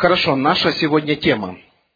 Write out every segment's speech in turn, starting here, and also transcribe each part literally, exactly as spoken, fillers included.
Хорошо, наша сегодня тема.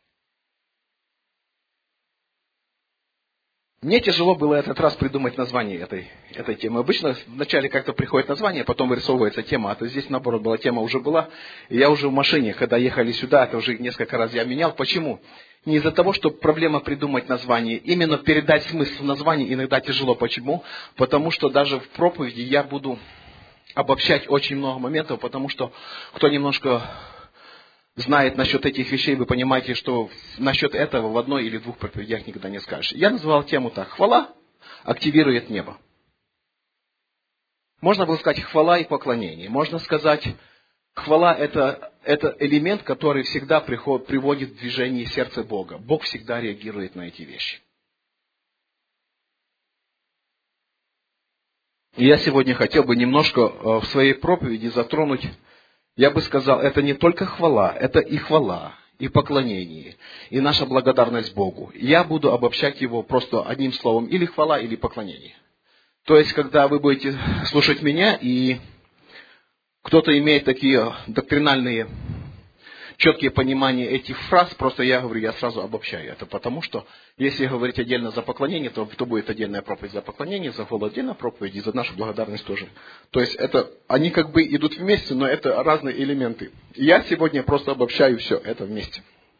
Мне тяжело было этот раз придумать название этой, этой темы. Обычно вначале как-то приходит название, потом вырисовывается тема. А то здесь, наоборот, была тема уже была. И я уже в машине, когда ехали сюда, это уже несколько раз я менял. Почему? Не из-за того, что проблема придумать название. Именно передать смысл названия иногда тяжело. Почему? Потому что даже в проповеди я буду обобщать очень много моментов, потому что кто немножко знает насчет этих вещей, вы понимаете, что насчет этого в одной или двух проповедях никогда не скажешь. Я назвал тему так: хвала активирует небо. Можно было сказать хвала и поклонение. Можно сказать, хвала это, это элемент, который всегда приход, приводит в движение сердца Бога. Бог всегда реагирует на эти вещи. И я сегодня хотел бы немножко в своей проповеди затронуть. Я бы сказал, это не только хвала, это и хвала, и поклонение, и наша благодарность Богу. Я буду обобщать его просто одним словом: или хвала, или поклонение. То есть, когда вы будете слушать меня, и кто-то имеет такие доктринальные, четкие понимания этих фраз, просто я говорю, я сразу обобщаю это, потому что, если говорить отдельно за поклонение, то, то будет отдельная проповедь за поклонение, за хвалу отдельная проповедь, и за нашу благодарность тоже. То есть, это, они как бы идут вместе, но это разные элементы. И я сегодня просто обобщаю все это вместе.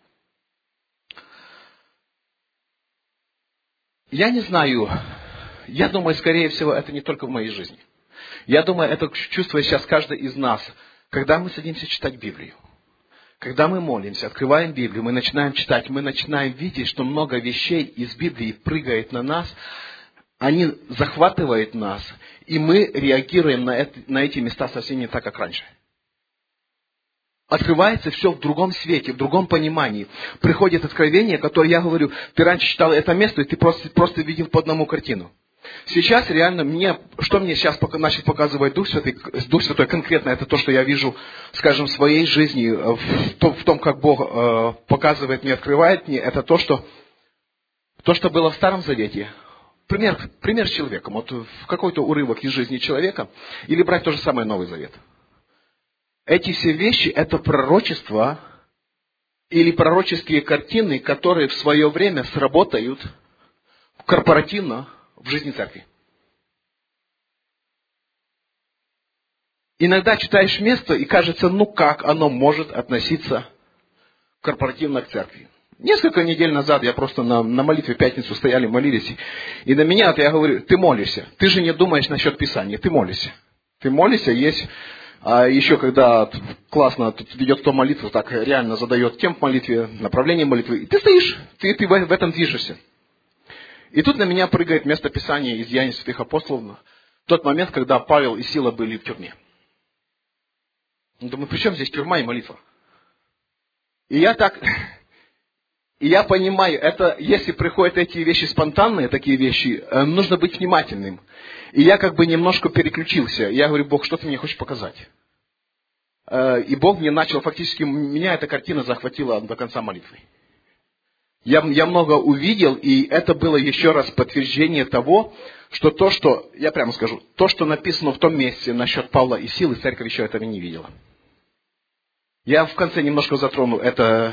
Я не знаю, я думаю, скорее всего, это не только в моей жизни. Я думаю, это чувствует сейчас каждый из нас, когда мы садимся читать Библию. Когда мы молимся, открываем Библию, мы начинаем читать, мы начинаем видеть, что много вещей из Библии прыгает на нас, они захватывают нас, и мы реагируем на, это, на эти места совсем не так, как раньше. Открывается все в другом свете, в другом понимании. Приходит откровение, которое, я говорю, ты раньше читал это место, и ты просто, просто видел по одному картину. Сейчас реально мне, что мне сейчас начал показывать Дух Святой, Дух Святой конкретно, это то, что я вижу, скажем, в своей жизни, в том, в том как Бог э, показывает мне, открывает мне, это то, что, то, что было в Старом Завете. Пример, пример с человеком, вот в какой-то урывок из жизни человека, или брать то же самое Новый Завет. Эти все вещи, это пророчества или пророческие картины, которые в свое время сработают корпоративно в жизни церкви. Иногда читаешь место, и кажется, ну как оно может относиться корпоративно к церкви. Несколько недель назад я просто на, на молитве в пятницу стояли, молились, и на меня, я говорю, ты молишься, ты же не думаешь насчет Писания, ты молишься. Ты молишься, есть, а еще когда классно тут ведет кто молитву, так реально задает тем в молитве, направление молитвы, и ты стоишь, ты, ты в, в этом движешься. И тут на меня прыгает место Писания из Деяний святых апостолов, в тот момент, когда Павел и Сила были в тюрьме. Думаю, при чем здесь тюрьма и молитва? И я так, и я понимаю, это, если приходят эти вещи спонтанные, такие вещи, нужно быть внимательным. И я как бы немножко переключился. Я говорю, Бог, что ты мне хочешь показать? И Бог мне начал, фактически, меня эта картина захватила до конца молитвы. Я, я много увидел, и это было еще раз подтверждение того, что то, что, я прямо скажу, то, что написано в том месте насчет Павла и Силы, церковь еще этого не видела. Я в конце немножко затрону это,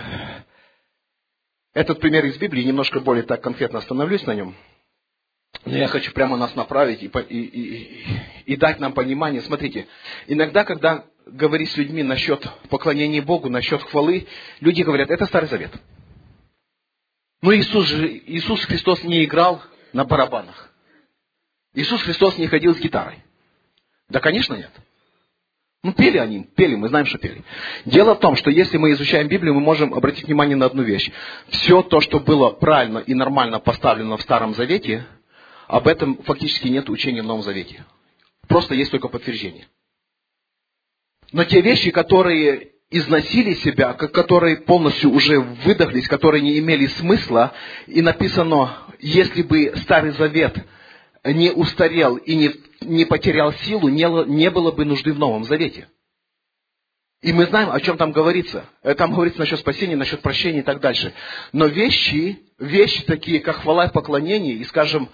этот пример из Библии, немножко более так конкретно остановлюсь на нем. Но я хочу прямо нас направить и, и, и, и дать нам понимание. Смотрите, иногда, когда говоришь с людьми насчет поклонения Богу, насчет хвалы, люди говорят, это Старый Завет. Но Иисус, же, Иисус Христос не играл на барабанах. Иисус Христос не ходил с гитарой. Да, конечно, нет. Ну, пели они, пели, мы знаем, что пели. Дело в том, что если мы изучаем Библию, мы можем обратить внимание на одну вещь. Все то, что было правильно и нормально поставлено в Старом Завете, об этом фактически нет учения в Новом Завете. Просто есть только подтверждение. Но те вещи, которые износили себя, которые полностью уже выдохлись, которые не имели смысла, и написано, если бы Старый Завет не устарел и не, не потерял силу, не, не было бы нужды в Новом Завете. И мы знаем, о чем там говорится. Там говорится насчет спасения, насчет прощения и так дальше. Но вещи, вещи такие, как хвала и поклонение, и, скажем,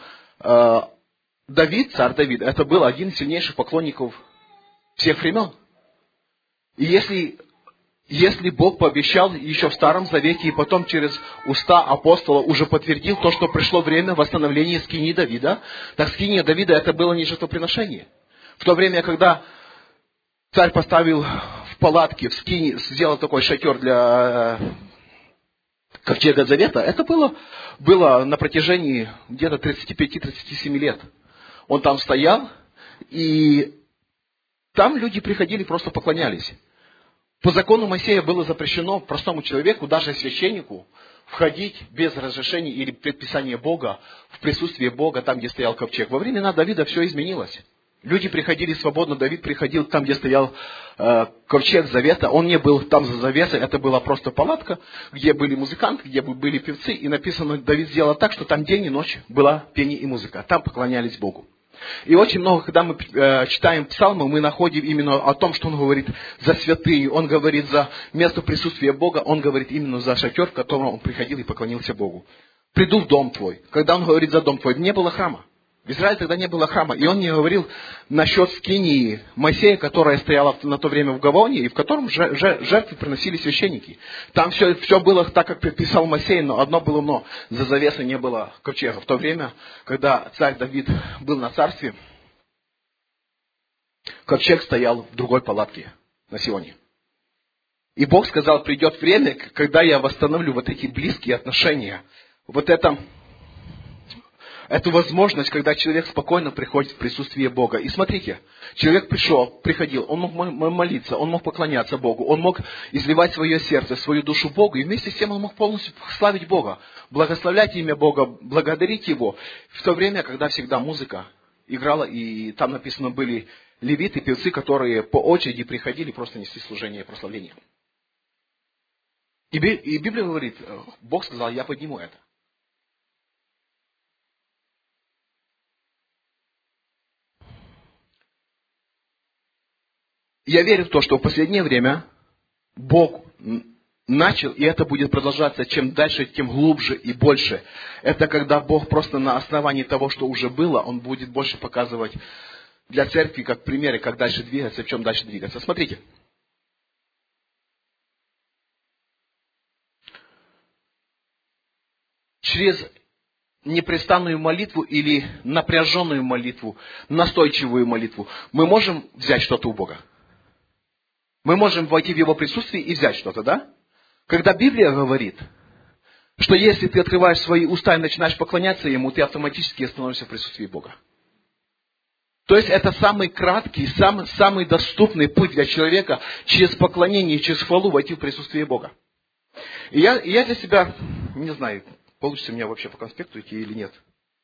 Давид, царь Давид, это был один из сильнейших поклонников всех времен. И если если Бог пообещал еще в Старом Завете и потом через уста апостола уже подтвердил то, что пришло время восстановления скинии Давида, так скиния Давида это было не жертвоприношение. В то время, когда царь поставил в палатке, в скинии, сделал такой шатер для ковчега Завета, это было, было на протяжении где-то тридцати пяти — тридцати семи лет. Он там стоял, и там люди приходили, просто поклонялись. По закону Моисея было запрещено простому человеку, даже священнику, входить без разрешения или предписания Бога в присутствие Бога, там, где стоял ковчег. Во времена Давида все изменилось. Люди приходили свободно, Давид приходил там, где стоял э, ковчег Завета. Он не был там за завесой, это была просто палатка, где были музыканты, где были певцы. И написано, Давид сделал так, что там день и ночь была пение и музыка. Там поклонялись Богу. И очень много, когда мы э, читаем псалмы, мы находим именно о том, что он говорит за святыню, он говорит за место присутствия Бога, он говорит именно за шатер, в котором он приходил и поклонился Богу. «Приду в дом твой». Когда он говорит за дом твой, не было храма. В Израиле тогда не было храма. И он не говорил насчет скинии Моисея, которая стояла на то время в Гавоне, и в котором жертвы приносили священники. Там все, все было так, как предписал Моисей, но одно было но. За завесой не было ковчега. В то время, когда царь Давид был на царстве, ковчег стоял в другой палатке на Сионе. И Бог сказал, придет время, когда я восстановлю вот эти близкие отношения. Вот это... Эту возможность, когда человек спокойно приходит в присутствие Бога. И смотрите, человек пришел, приходил, он мог молиться, он мог поклоняться Богу, он мог изливать свое сердце, свою душу Богу, и вместе с тем он мог полностью славить Бога, благословлять имя Бога, благодарить Его. В то время, когда всегда музыка играла, и там написано были левиты, певцы, которые по очереди приходили, просто несли служение и прославление. И Библия говорит, Бог сказал, я подниму это. Я верю в то, что в последнее время Бог начал, и это будет продолжаться, чем дальше, тем глубже и больше. Это когда Бог просто на основании того, что уже было, Он будет больше показывать для церкви как примеры, как дальше двигаться, в чем дальше двигаться. Смотрите. Через непрестанную молитву или напряженную молитву, настойчивую молитву, мы можем взять что-то у Бога. Мы можем войти в Его присутствие и взять что-то, да? Когда Библия говорит, что если ты открываешь свои уста и начинаешь поклоняться Ему, ты автоматически становишься в присутствии Бога. То есть это самый краткий, самый, самый доступный путь для человека через поклонение, через хвалу войти в присутствие Бога. И я, и я для себя, не знаю, получится у меня вообще по конспекту идти или нет.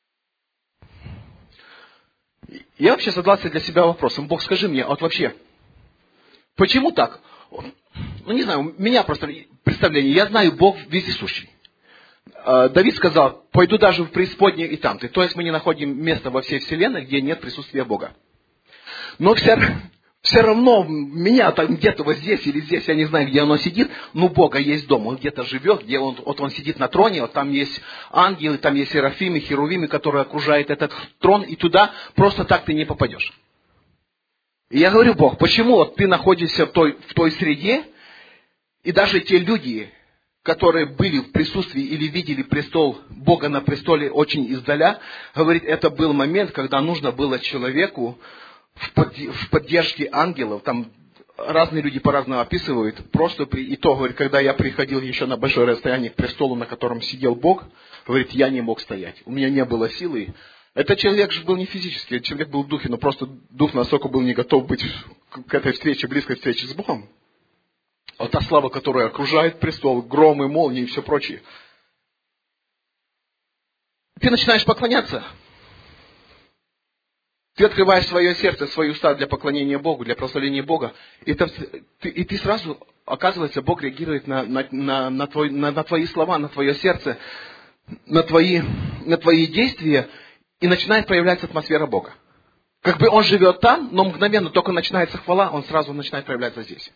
Я вообще задался для себя вопросом, Бог, скажи мне, вот вообще, почему так? Ну, не знаю, у меня просто представление. Я знаю, Бог вездесущий. Давид сказал, пойду даже в преисподнее и там. То есть мы не находим места во всей вселенной, где нет присутствия Бога. Но все, все равно меня там где-то вот здесь или здесь, я не знаю, где оно сидит, но Бога есть дом. Он где-то живет, где он, вот он сидит на троне, вот там есть ангелы, там есть серафимы, херувимы, которые окружают этот трон, и туда просто так ты не попадешь. И я говорю, Бог, почему вот ты находишься в той, в той среде, и даже те люди, которые были в присутствии или видели престол Бога на престоле очень издаля, говорит, это был момент, когда нужно было человеку в, под, в поддержке ангелов, там разные люди по-разному описывают, просто при, и то, говорит, когда я приходил еще на большое расстояние к престолу, на котором сидел Бог, говорит, я не мог стоять, у меня не было силы. Этот человек же был не физический, этот человек был в духе, но просто дух настолько был не готов быть к этой встрече, близкой встрече с Богом. Вот та слава, которая окружает престол, громы, молнии и все прочее. Ты начинаешь поклоняться. Ты открываешь свое сердце, свои уста для поклонения Богу, для прославления Бога. И, это, ты, и ты сразу, оказывается, Бог реагирует на, на, на, на, твой, на, на твои слова, на твое сердце, на твои, на твои действия. И начинает появляться атмосфера Бога. Как бы Он живет там, но мгновенно только начинается хвала, Он сразу начинает проявляться здесь.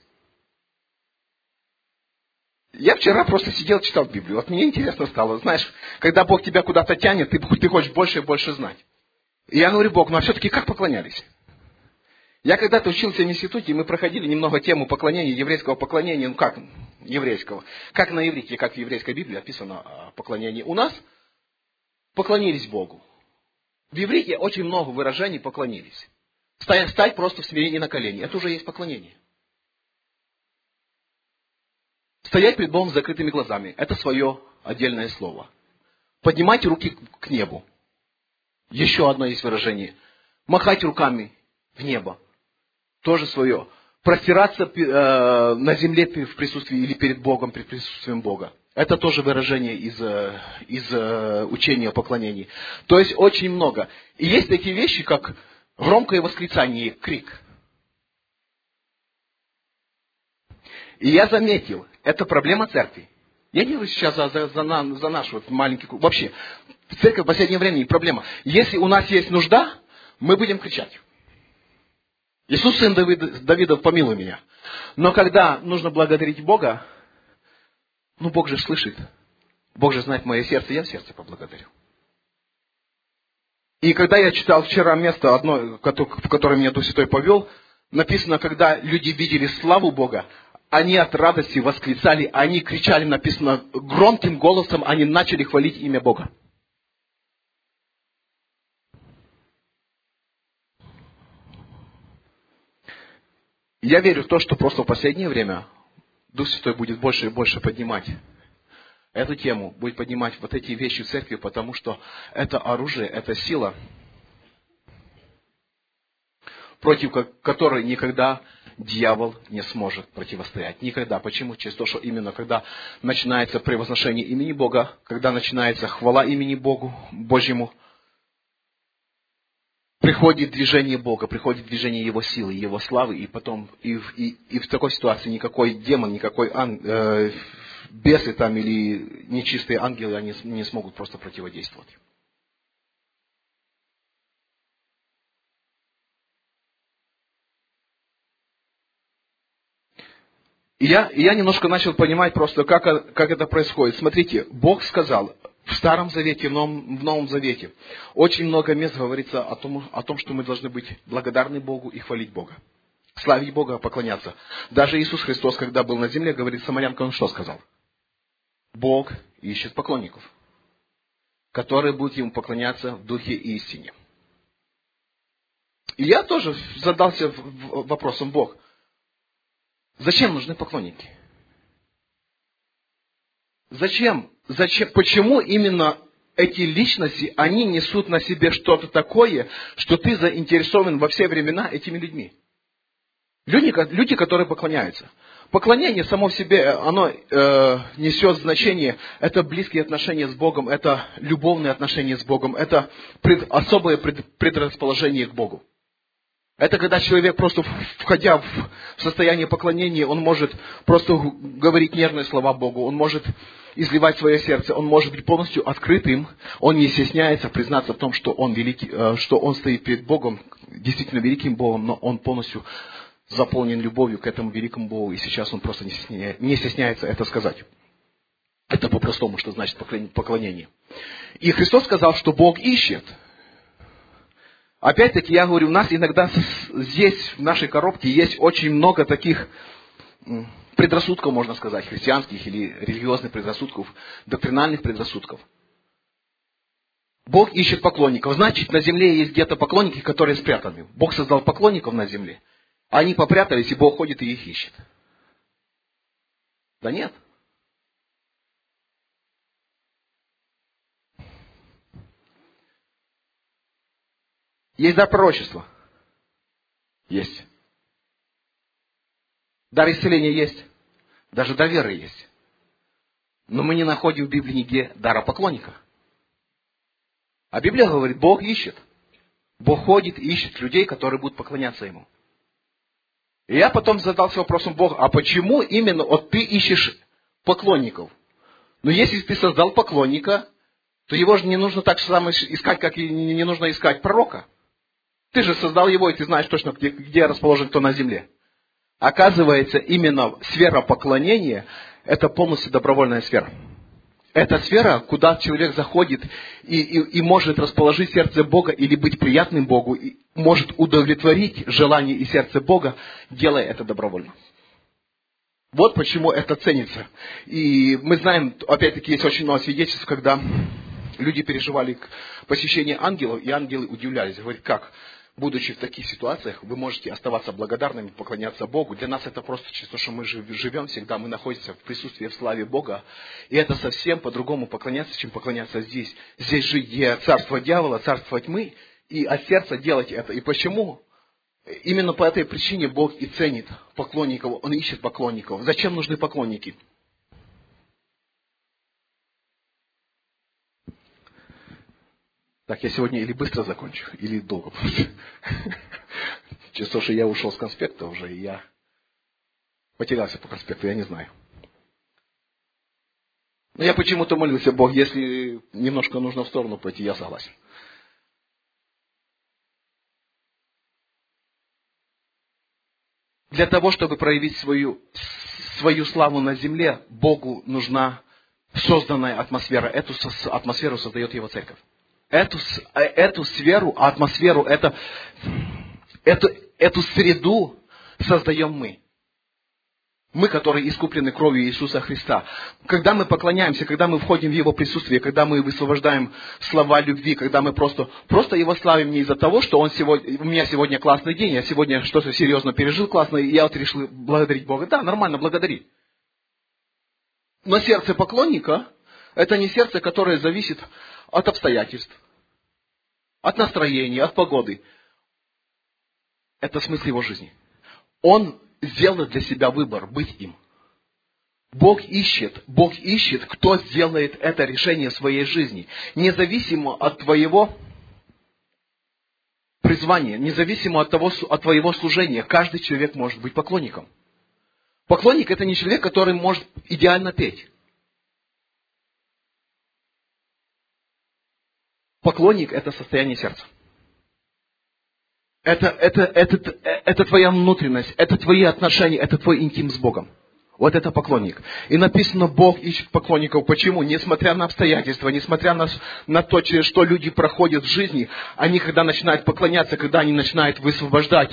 Я вчера просто сидел, читал Библию. Вот мне интересно стало. Знаешь, когда Бог тебя куда-то тянет, ты, ты хочешь больше и больше знать. И я говорю, Бог, ну а все-таки как поклонялись? Я когда-то учился в институте, и мы проходили немного тему поклонения, еврейского поклонения. Ну как еврейского? Как на иврите, как в еврейской Библии описано поклонение. У нас поклонились Богу. В иврите очень много выражений «поклонились». Стать, стать просто в смирении на колени. Это уже есть поклонение. Стоять пред Богом с закрытыми глазами. Это свое отдельное слово. Поднимайте руки к небу. Еще одно есть выражение. Махать руками в небо. Тоже свое. Простираться э, на земле в присутствии или перед Богом, перед присутствием Бога. Это тоже выражение из, из э, учения о поклонении. То есть очень много. И есть такие вещи, как громкое восклицание, крик. И я заметил, это проблема церкви. Я не говорю сейчас за, за, за, на, за наш вот маленький круг. Вообще, в церкви в последнее время проблема. Если у нас есть нужда, мы будем кричать. Иисус, сын Давида, Давидов, помилуй меня. Но когда нужно благодарить Бога, ну Бог же слышит. Бог же знает мое сердце, я в сердце поблагодарю. И когда я читал вчера место, одно, в которое меня Дух Святой повел, написано, когда люди видели славу Бога, они от радости восклицали, они кричали, написано, громким голосом, они начали хвалить имя Бога. Я верю в то, что просто в последнее время Дух Святой будет больше и больше поднимать эту тему, будет поднимать вот эти вещи в церкви, потому что это оружие, это сила, против которой никогда дьявол не сможет противостоять. Никогда. Почему? Через то, что именно когда начинается превозношение имени Бога, когда начинается хвала имени Богу, Божьему, приходит движение Бога, приходит движение Его силы, Его славы, и потом и, и, и в такой ситуации никакой демон, никакой ан, э, бесы там или нечистые ангелы, они не смогут просто противодействовать. И я, и я немножко начал понимать просто, как, как это происходит. Смотрите, Бог сказал в Старом Завете, в Новом, в Новом Завете, очень много мест говорится о том, о том, что мы должны быть благодарны Богу и хвалить Бога. Славить Бога, поклоняться. Даже Иисус Христос, когда был на земле, говорит самарянкам, он что сказал? Бог ищет поклонников, которые будут Ему поклоняться в духе и истине. И я тоже задался вопросом, Бог, зачем нужны поклонники? Зачем? Зачем? Почему именно эти личности, они несут на себе что-то такое, что ты заинтересован во все времена этими людьми? Люди, люди которые поклоняются. Поклонение само в себе, оно э, несет значение, это близкие отношения с Богом, это любовные отношения с Богом, это пред, особое пред, предрасположение к Богу. Это когда человек просто, входя в состояние поклонения, он может просто говорить нежные слова Богу, он может изливать свое сердце, он может быть полностью открытым, он не стесняется признаться в том, что он, великий, что он стоит перед Богом, действительно великим Богом, но он полностью заполнен любовью к этому великому Богу, и сейчас он просто не стесняется, не стесняется это сказать. Это по-простому, что значит поклонение. И Христос сказал, что Бог ищет. Опять-таки, я говорю, у нас иногда здесь, в нашей коробке, есть очень много таких предрассудков, можно сказать, христианских или религиозных предрассудков, доктринальных предрассудков. Бог ищет поклонников. Значит, на земле есть где-то поклонники, которые спрятаны. Бог создал поклонников на земле. Они попрятались, и Бог ходит и их ищет. Да нет. Есть дар пророчества? Есть. Дар исцеления есть. Даже дар веры есть. Но мы не находим в Библии нигде дара поклонника. А Библия говорит, Бог ищет. Бог ходит и ищет людей, которые будут поклоняться Ему. И я потом задался вопросом, Бог, а почему именно вот ты ищешь поклонников? Но если ты создал поклонника, то его же не нужно так же самое искать, как и не нужно искать пророка. Ты же создал его, и ты знаешь точно, где, где расположен кто на земле. Оказывается, именно сфера поклонения – это полностью добровольная сфера. Это сфера, куда человек заходит и, и, и может расположить сердце Бога или быть приятным Богу, и может удовлетворить желание и сердце Бога, делая это добровольно. Вот почему это ценится. И мы знаем, опять-таки, есть очень много свидетельств, когда люди переживали посещение ангелов, и ангелы удивлялись. Говорят, как, будучи в таких ситуациях, вы можете оставаться благодарными, поклоняться Богу. Для нас это просто чисто, что мы живем всегда, мы находимся в присутствии, в славе Бога. И это совсем по-другому поклоняться, чем поклоняться здесь. Здесь же где царство дьявола, царство тьмы, и от сердца делать это. И почему? Именно по этой причине Бог и ценит поклонников, Он ищет поклонников. Зачем нужны поклонники? Так, я сегодня или быстро закончу, или долго будет. Чисто, что я ушел с конспекта уже, и я потерялся по конспекту, я не знаю. Но я почему-то молился, Бог, если немножко нужно в сторону пойти, я согласен. Для того, чтобы проявить свою, свою славу на земле, Богу нужна созданная атмосфера. Эту атмосферу создает Его церковь. Эту, эту сферу, атмосферу, это, эту, эту среду создаем мы. Мы, которые искуплены кровью Иисуса Христа. Когда мы поклоняемся, когда мы входим в Его присутствие, когда мы высвобождаем слова любви, когда мы просто, просто Его славим не из-за того, что он сегодня, у меня сегодня классный день, я сегодня что-то серьезно пережил классное, и я вот решил благодарить Бога. Да, нормально, благодари. Но сердце поклонника, это не сердце, которое зависит от обстоятельств, от настроения, от погоды. Это смысл его жизни. Он сделал для себя выбор быть им. Бог ищет, Бог ищет, кто сделает это решение в своей жизни. Независимо от твоего призвания, независимо от, того, от твоего служения, каждый человек может быть поклонником. Поклонник – это не человек, который может идеально петь. Поклонник – это состояние сердца. Это, это, это, это твоя внутренность, это твои отношения, это твой интим с Богом. Вот это поклонник. И написано, Бог ищет поклонников. Почему? Несмотря на обстоятельства, несмотря на, на то, через что люди проходят в жизни, они, когда начинают поклоняться, когда они начинают высвобождать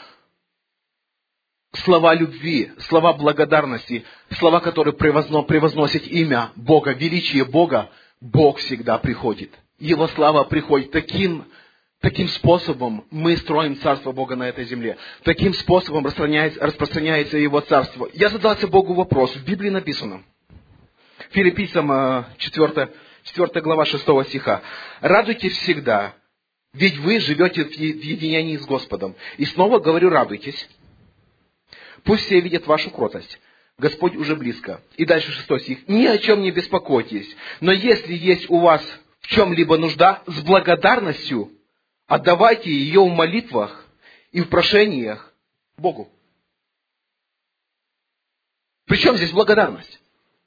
слова любви, слова благодарности, слова, которые превозносят имя Бога, величие Бога, Бог всегда приходит. Его слава приходит таким, таким способом мы строим Царство Бога на этой земле. Таким способом распространяется, распространяется Его Царство. Я задался Богу вопрос. В Библии написано. Филиппийцам четвёртая, четвёртая глава шестого стиха. «Радуйтесь всегда, ведь вы живете в единении с Господом. И снова говорю, радуйтесь. Пусть все видят вашу кротость. Господь уже близко». И дальше шестой стих. «Ни о чем не беспокойтесь, но если есть у вас в чем-либо нужда, с благодарностью отдавайте ее в молитвах и в прошениях Богу». Причем здесь благодарность?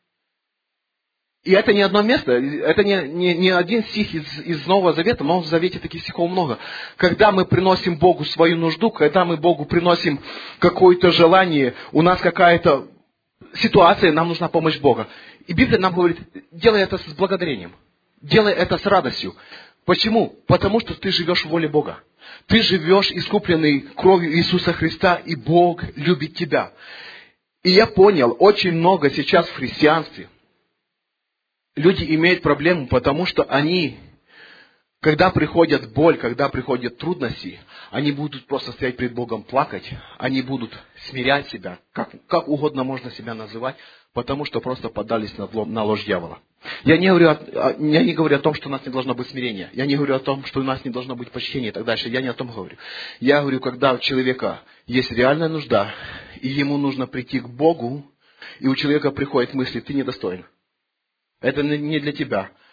И это не одно место, это не, не, не один стих из, из Нового Завета, в Новом Завете таких стихов много. Когда мы приносим Богу свою нужду, когда мы Богу приносим какое-то желание, у нас какая-то ситуация, нам нужна помощь Бога. И Библия нам говорит, делай это с благодарением. Делай это с радостью. Почему? Потому что ты живешь в воле Бога. Ты живешь искупленный кровью Иисуса Христа, и Бог любит тебя. И я понял, очень много сейчас в христианстве люди имеют проблему, потому что они, когда приходит боль, когда приходят трудности, они будут просто стоять перед Богом плакать, они будут смирять себя, как, как угодно можно себя называть, потому что просто поддались на, на ложь дьявола. Я не, говорю о, я не говорю о том, что у нас не должно быть смирения. Я не говорю о том, что у нас не должно быть почтения и так дальше. Я не о том говорю. Я говорю, когда у человека есть реальная нужда, и ему нужно прийти к Богу, и у человека приходят мысли, ты недостоин. Это не для тебя.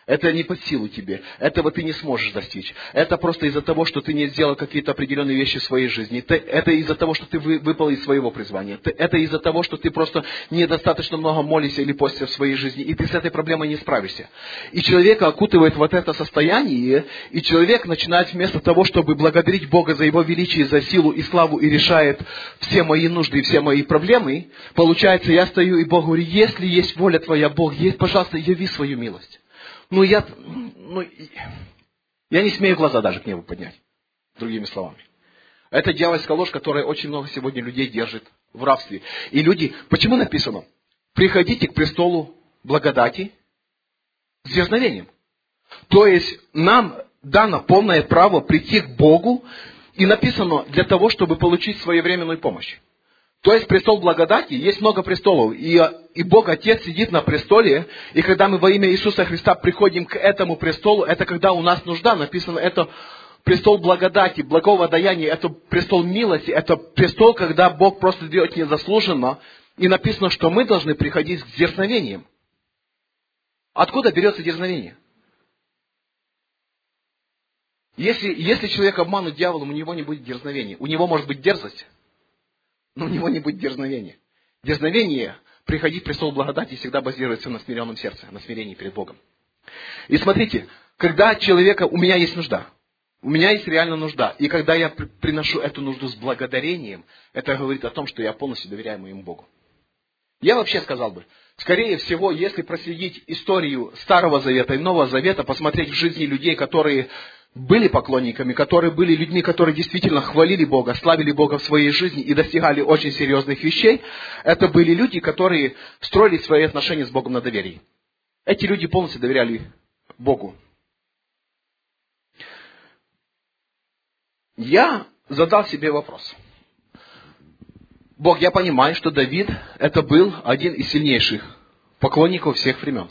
Это не под силу тебе. Этого ты не сможешь достичь. Это просто из-за того, что ты не сделал какие-то определенные вещи в своей жизни. Это из-за того, что ты выпал из своего призвания. Это из-за того, что ты просто недостаточно много молишься или постишься в своей жизни. И ты с этой проблемой не справишься. И человека окутывает вот это состояние. И человек начинает вместо того, чтобы благодарить Бога за Его величие, за силу и славу, и решает все мои нужды и все мои проблемы. Получается, я стою и Богу говорю, если есть воля Твоя, Бог, есть, пожалуйста, яви свою милость. Ну, я, ну, я не смею глаза даже к небу поднять, другими словами. Это дьявольская ложь, которая очень много сегодня людей держит в рабстве. И люди, почему написано? Приходите к престолу благодати с дерзновением. То есть нам дано полное право прийти к Богу, и написано для того, чтобы получить своевременную помощь. То есть престол благодати, есть много престолов, и, и Бог Отец сидит на престоле, и когда мы во имя Иисуса Христа приходим к этому престолу, это когда у нас нужда, написано, это престол благодати, благого даяния, это престол милости, это престол, когда Бог просто делает незаслуженно, и написано, что мы должны приходить с дерзновением. Откуда берется дерзновение? Если, если человек обманут дьяволом, у него не будет дерзновения, у него может быть дерзость, но у него не будет дерзновения. Дерзновение, приходить в престол благодати, всегда базируется на смиренном сердце, на смирении перед Богом. И смотрите, когда человека, у меня есть нужда, у меня есть реально нужда, и когда я приношу эту нужду с благодарением, это говорит о том, что я полностью доверяю моему Богу. Я вообще сказал бы, скорее всего, если проследить историю Старого Завета и Нового Завета, посмотреть в жизни людей, которые были поклонниками, которые были людьми, которые действительно хвалили Бога, славили Бога в своей жизни и достигали очень серьезных вещей, это были люди, которые строили свои отношения с Богом на доверии. Эти люди полностью доверяли Богу. Я задал себе вопрос. Бог, я понимаю, что Давид это был один из сильнейших поклонников всех времен.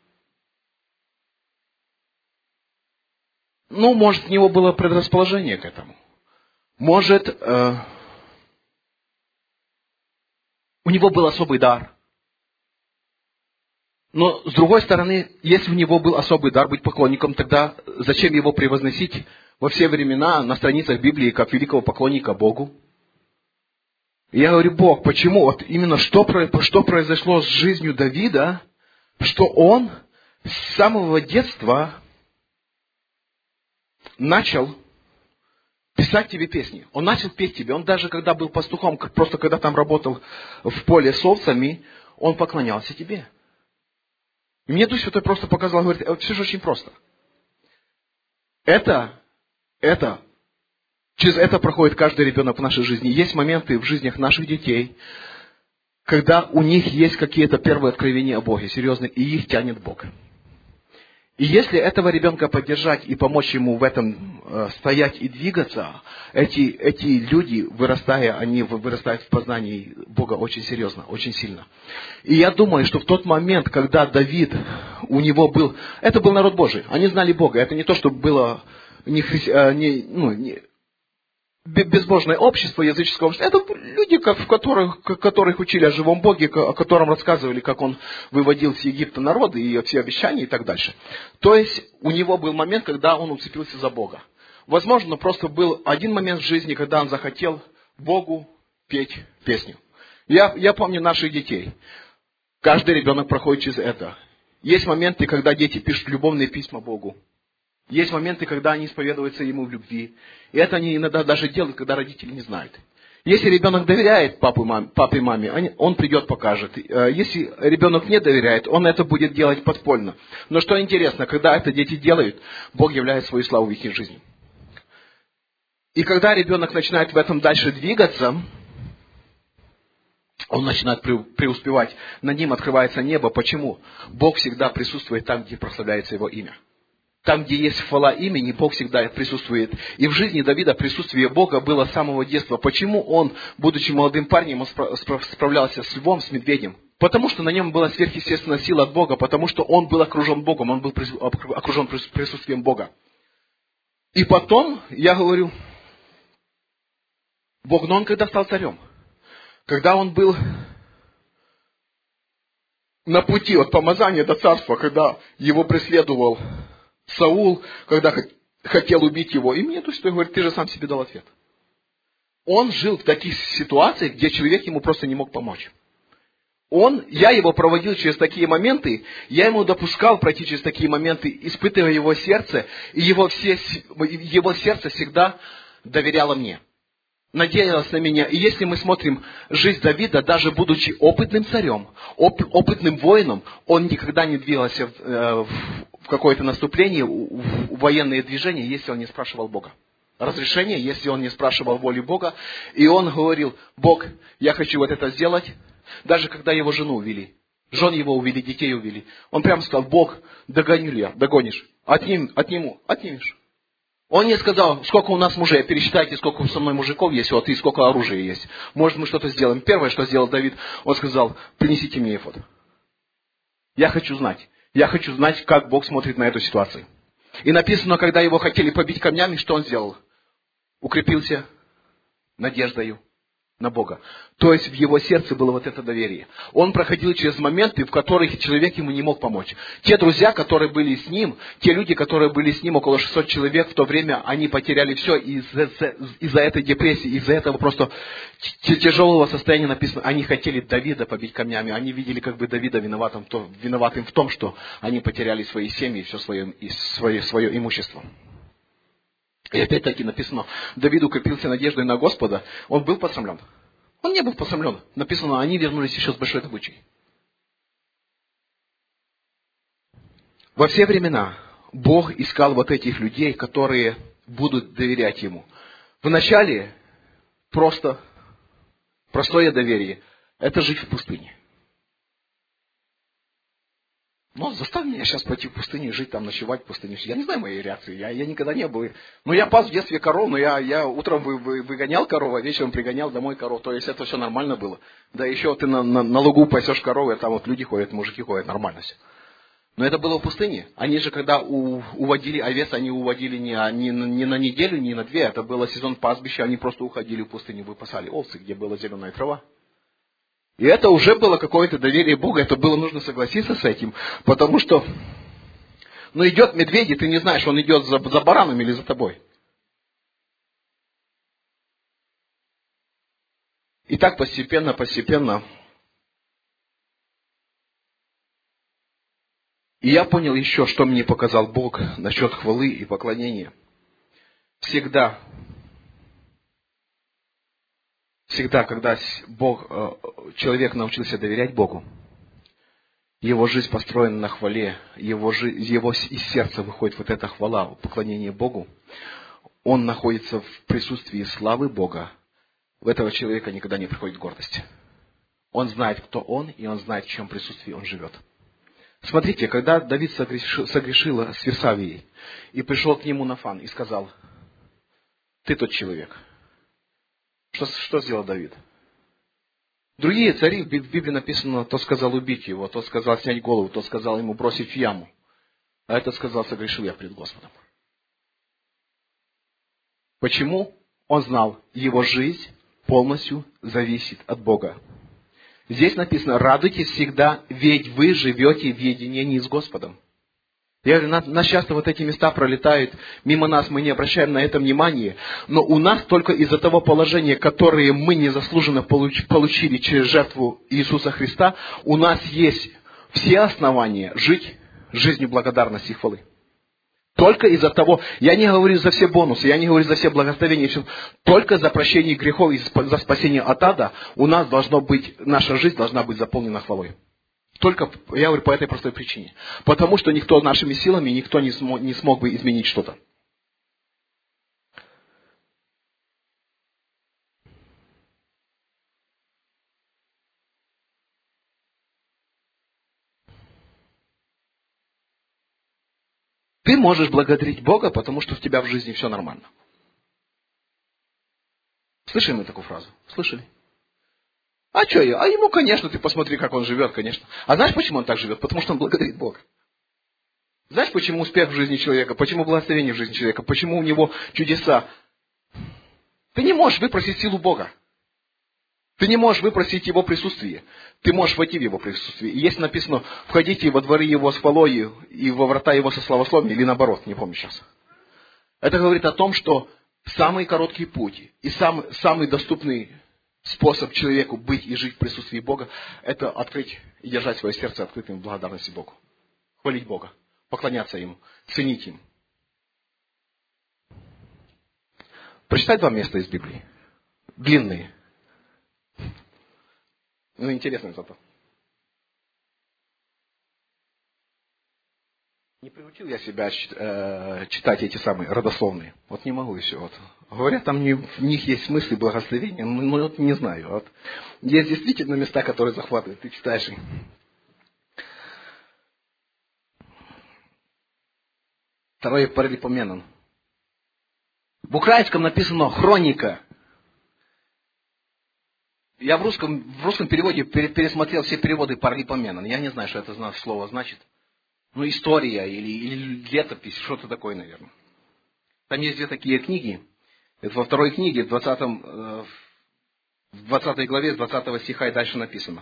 Ну, может, у него было предрасположение к этому. Может, э, у него был особый дар. Но, с другой стороны, если у него был особый дар быть поклонником, тогда зачем его превозносить во все времена на страницах Библии как великого поклонника Богу? И я говорю, Бог, почему? Вот именно что, что произошло с жизнью Давида, что он с самого детства начал писать тебе песни. Он начал петь тебе. Он даже когда был пастухом, просто когда там работал в поле с овцами, он поклонялся тебе. И мне Дух Святой просто показал, говорит, все же очень просто. Это, это, через это проходит каждый ребенок в нашей жизни. Есть моменты в жизнях наших детей, когда у них есть какие-то первые откровения о Боге, серьезные, и их тянет Бог. И если этого ребенка поддержать и помочь ему в этом э, стоять и двигаться, эти, эти люди, вырастая, они вырастают в познании Бога очень серьезно, очень сильно. И я думаю, что в тот момент, когда Давид, у него был, это был народ Божий, они знали Бога, это не то, что было не, хри, не, ну, не, безбожное общество, языческое общество. Это люди, в которых, которых учили о живом Боге, о котором рассказывали, как он выводил с Египта народы и все обещания и так дальше. То есть у него был момент, когда он уцепился за Бога. Возможно, просто был один момент в жизни, когда он захотел Богу петь песню. Я, я помню наших детей. Каждый ребенок проходит через это. Есть моменты, когда дети пишут любовные письма Богу. Есть моменты, когда они исповедуются Ему в любви. И это они иногда даже делают, когда родители не знают. Если ребенок доверяет папе, маме, папе и маме, он придет, покажет. Если ребенок не доверяет, он это будет делать подпольно. Но что интересно, когда это дети делают, Бог являет свою славу в их жизни. И когда ребенок начинает в этом дальше двигаться, он начинает преуспевать. Над ним открывается небо. Почему? Бог всегда присутствует там, где прославляется Его имя. Там, где есть хвала имени, Бог всегда присутствует. И в жизни Давида присутствие Бога было с самого детства. Почему он, будучи молодым парнем, он справлялся с львом, с медведем? Потому что на нем была сверхъестественная сила от Бога, потому что он был окружен Богом, он был окружен присутствием Бога. И потом, я говорю, Бог, но он когда стал царем? Когда он был на пути от помазания до царства, когда его преследовал Саул, когда хотел убить его. И мне Дух Святой говорит, ты же сам себе дал ответ. Он жил в таких ситуациях, где человек ему просто не мог помочь. Он, я его проводил через такие моменты, я ему допускал пройти через такие моменты, испытывая его сердце, и его, все, его сердце всегда доверяло мне, надеялось на меня. И если мы смотрим жизнь Давида, даже будучи опытным царем, оп, опытным воином, он никогда не двигался в, в какое-то наступление, в военные движения, если он не спрашивал Бога. Разрешение, если он не спрашивал воли Бога. И он говорил, Бог, я хочу вот это сделать. Даже когда его жену увели, жен его увели, детей увели, он прямо сказал, Бог, догоню ли я, догонишь, отним, отниму, отнимешь. Он не сказал, сколько у нас мужей, пересчитайте, сколько со мной мужиков есть, вот, и сколько оружия есть. Может, мы что-то сделаем. Первое, что сделал Давид, он сказал, принесите мне эфод. Я хочу знать, я хочу знать, как Бог смотрит на эту ситуацию. И написано, когда его хотели побить камнями, что он сделал? Укрепился надеждою на Бога. То есть в его сердце было вот это доверие. Он проходил через моменты, в которых человек ему не мог помочь. Те друзья, которые были с ним, те люди, которые были с ним, около шестисот человек, в то время они потеряли все из-за, из-за этой депрессии, из-за этого просто тяжелого состояния написано, они хотели Давида побить камнями, они видели как бы Давида виноватым, то, виноватым в том, что они потеряли свои семьи и все свое, и свое, свое имущество. И опять-таки написано, Давид укрепился надеждой на Господа, он был посрамлен. Он не был посрамлен. Написано, они вернулись еще с большой добычей. Во все времена Бог искал вот этих людей, которые будут доверять Ему. Вначале просто простое доверие – это жить в пустыне. Но заставь меня сейчас пойти в пустыню, жить там, ночевать в пустыне. Я не знаю моей реакции, я, я никогда не был. Ну, я пас в детстве коров, но я, я утром вы, вы, выгонял коров, а вечером пригонял домой коров. То есть это все нормально было. Да еще ты на, на, на лугу пасешь коровы, а там вот люди ходят, мужики ходят, нормально все. Но это было в пустыне. Они же, когда у, уводили овец, они уводили не, не, не на неделю, не на две. Это был сезон пастбища, они просто уходили в пустыню, выпасали овцы, где была зеленая трава. И это уже было какое-то доверие Бога, это было нужно согласиться с этим, потому что, ну, идет медведь, и ты не знаешь, он идет за, за бараном или за тобой. И так постепенно, постепенно. И я понял еще, что мне показал Бог насчет хвалы и поклонения. Всегда, всегда, когда Бог, человек научился доверять Богу, его жизнь построена на хвале, его, жизнь, его из сердца выходит вот эта хвала, поклонение Богу, он находится в присутствии славы Бога, у этого человека никогда не приходит гордость. Он знает, кто он, и он знает, в чем присутствии он живет. Смотрите, когда Давид согрешил, согрешил с Версавией, и пришел к нему Нафан и сказал, ты тот человек. Что, что сделал Давид? Другие цари, в Библии написано, тот сказал убить его, тот сказал снять голову, тот сказал ему бросить в яму. А этот сказал, согрешил я пред Господом. Почему? Он знал, его жизнь полностью зависит от Бога. Здесь написано, радуйтесь всегда, ведь вы живете в единении с Господом. Я говорю, нас часто вот эти места пролетают мимо нас, мы не обращаем на это внимания. Но у нас только из-за того положения, которое мы незаслуженно получили через жертву Иисуса Христа, у нас есть все основания жить жизнью благодарности и хвалы. Только из-за того, я не говорю за все бонусы, я не говорю за все благословения, только за прощение грехов и за спасение от ада у нас должно быть, наша жизнь должна быть заполнена хвалой. Только, я говорю, по этой простой причине. Потому что никто нашими силами, никто не смог, не смог бы изменить что-то. Ты можешь благодарить Бога, потому что у тебя в жизни все нормально. Слышали мы такую фразу? Слышали? А что я? А ему, конечно, ты посмотри, как он живет, конечно. А знаешь, почему он так живет? Потому что он благодарит Бога. Знаешь, почему успех в жизни человека? Почему благословение в жизни человека? Почему у него чудеса? Ты не можешь выпросить силу Бога. Ты не можешь выпросить Его присутствие. Ты можешь войти в Его присутствие. И если написано, входите во дворы Его с хвалою и во врата Его со славословием, или наоборот, не помню сейчас. Это говорит о том, что самый короткий путь и самый, самый доступный способ человеку быть и жить в присутствии Бога, это открыть и держать свое сердце открытым в благодарности Богу. Хвалить Бога, поклоняться Ему, ценить Им. Прочитай два места из Библии. Длинные. Ну, интересно зато. Не приучил я себя э, читать эти самые родословные. Вот не могу еще. Вот. Говорят, там не, в них есть смысл и благословения, но, но вот не знаю. Вот. Есть действительно места, которые захватывают. Ты читаешь их. Второй паралипоменон. В украинском написано «хроника». Я в русском, в русском переводе пересмотрел все переводы паралипоменон. Я не знаю, что это слово значит. Ну, история или, или летопись, что-то такое, наверное. Там есть две такие книги. Это во второй книге, в, двадцатом, в двадцатой главе, с двадцатого стиха и дальше написано.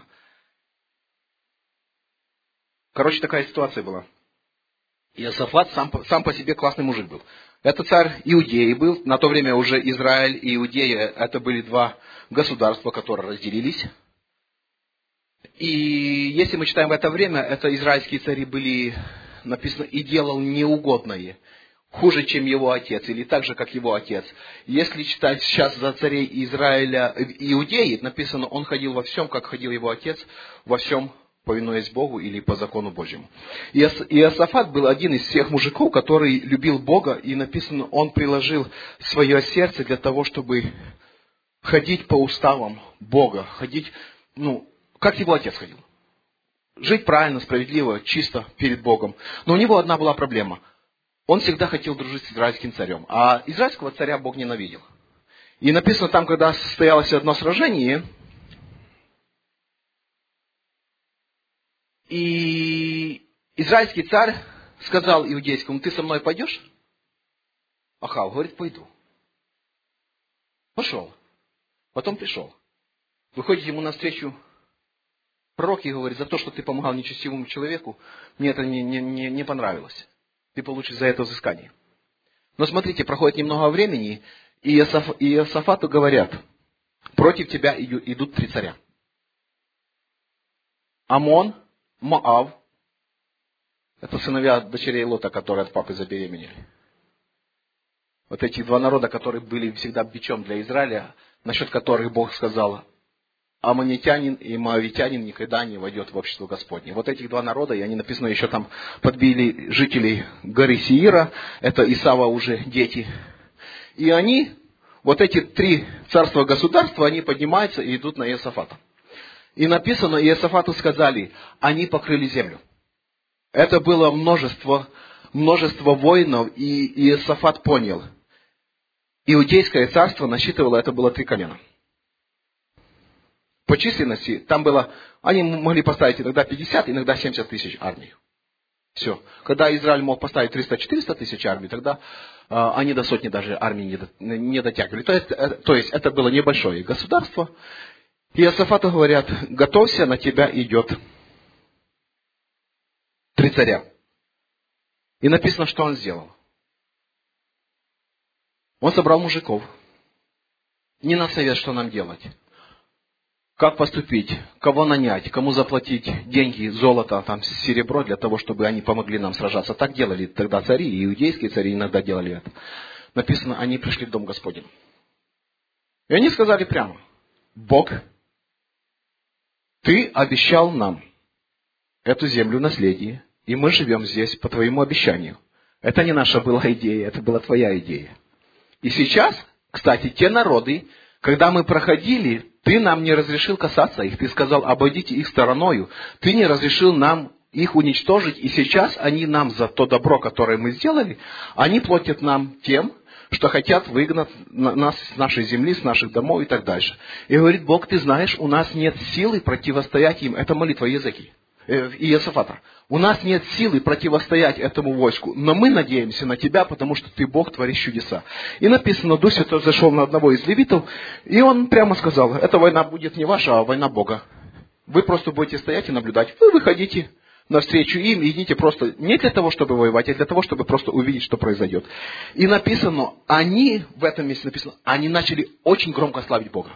Короче, такая ситуация была. Иосафат сам, сам по себе классный мужик был. Это царь Иудеи был. На то время уже Израиль и Иудея, это были два государства, которые разделились. И если мы читаем в это время, это израильские цари были, написано, и делал неугодное, хуже, чем его отец, или так же, как его отец. Если читать сейчас за царей Израиля, Иудеи, написано, он ходил во всем, как ходил его отец, во всем повинуясь Богу или по закону Божьему. Иосафат был один из всех мужиков, который любил Бога, и написано, он приложил свое сердце для того, чтобы ходить по уставам Бога, ходить, ну, как его отец ходил. Жить правильно, справедливо, чисто перед Богом. Но у него одна была проблема. Он всегда хотел дружить с израильским царем. А израильского царя Бог ненавидел. И написано там, когда состоялось одно сражение, и израильский царь сказал иудейскому: ты со мной пойдешь? Ахав говорит: пойду. Пошел. Потом пришел. Выходит ему навстречу пророк и говорит: за то, что ты помогал нечестивому человеку, мне это не, не, не, не понравилось. Ты получишь за это взыскание. Но смотрите, проходит немного времени, и Иосаф, Иосафату говорят: против тебя идут три царя. Амон, Моав, это сыновья дочерей Лота, которые от папы забеременели. Вот эти два народа, которые были всегда бичом для Израиля, насчет которых Бог сказал: аммонитянин и моавитянин никогда не войдет в общество Господне. Вот этих два народа, и они, написано, еще там подбили жителей горы Сеира, это Исава уже дети. И они, вот эти три царства-государства, они поднимаются и идут на Иосафата. И написано, Иосафату сказали: они покрыли землю. Это было множество, множество воинов, и Иосафат понял. Иудейское царство насчитывало, это было три колена. По численности там было, они могли поставить иногда пятьдесят, иногда семьдесят тысяч армий. Все. Когда Израиль мог поставить триста-четыреста тысяч армий, тогда э, они до сотни даже армий не, до, не дотягивали. То есть, э, то есть это было небольшое государство. И Иосафату говорят: готовься, на тебя идет три царя. И написано, что он сделал. Он собрал мужиков. Не на совет, что нам делать. Как поступить, кого нанять, кому заплатить деньги, золото, там, серебро, для того, чтобы они помогли нам сражаться. Так делали тогда цари, и иудейские цари иногда делали это. Написано, они пришли в Дом Господень. И они сказали прямо: Бог, ты обещал нам эту землю наследие, и мы живем здесь по твоему обещанию. Это не наша была идея, это была твоя идея. И сейчас, кстати, те народы, когда мы проходили, ты нам не разрешил касаться их. Ты сказал: обойдите их стороною. Ты не разрешил нам их уничтожить. И сейчас они нам за то добро, которое мы сделали, они платят нам тем, что хотят выгнать нас с нашей земли, с наших домов и так дальше. И говорит Бог: ты знаешь, у нас нет силы противостоять им. Это молитва языки. и Иосафата. У нас нет силы противостоять этому войску, но мы надеемся на тебя, потому что ты Бог, творишь чудеса. И написано, Дух Святой зашел на одного из левитов, и он прямо сказал, эта война будет не ваша, а война Бога. Вы просто будете стоять и наблюдать. Вы выходите навстречу им, и идите просто не для того, чтобы воевать, а для того, чтобы просто увидеть, что произойдет. И написано, они, в этом месте написано, они начали очень громко славить Бога.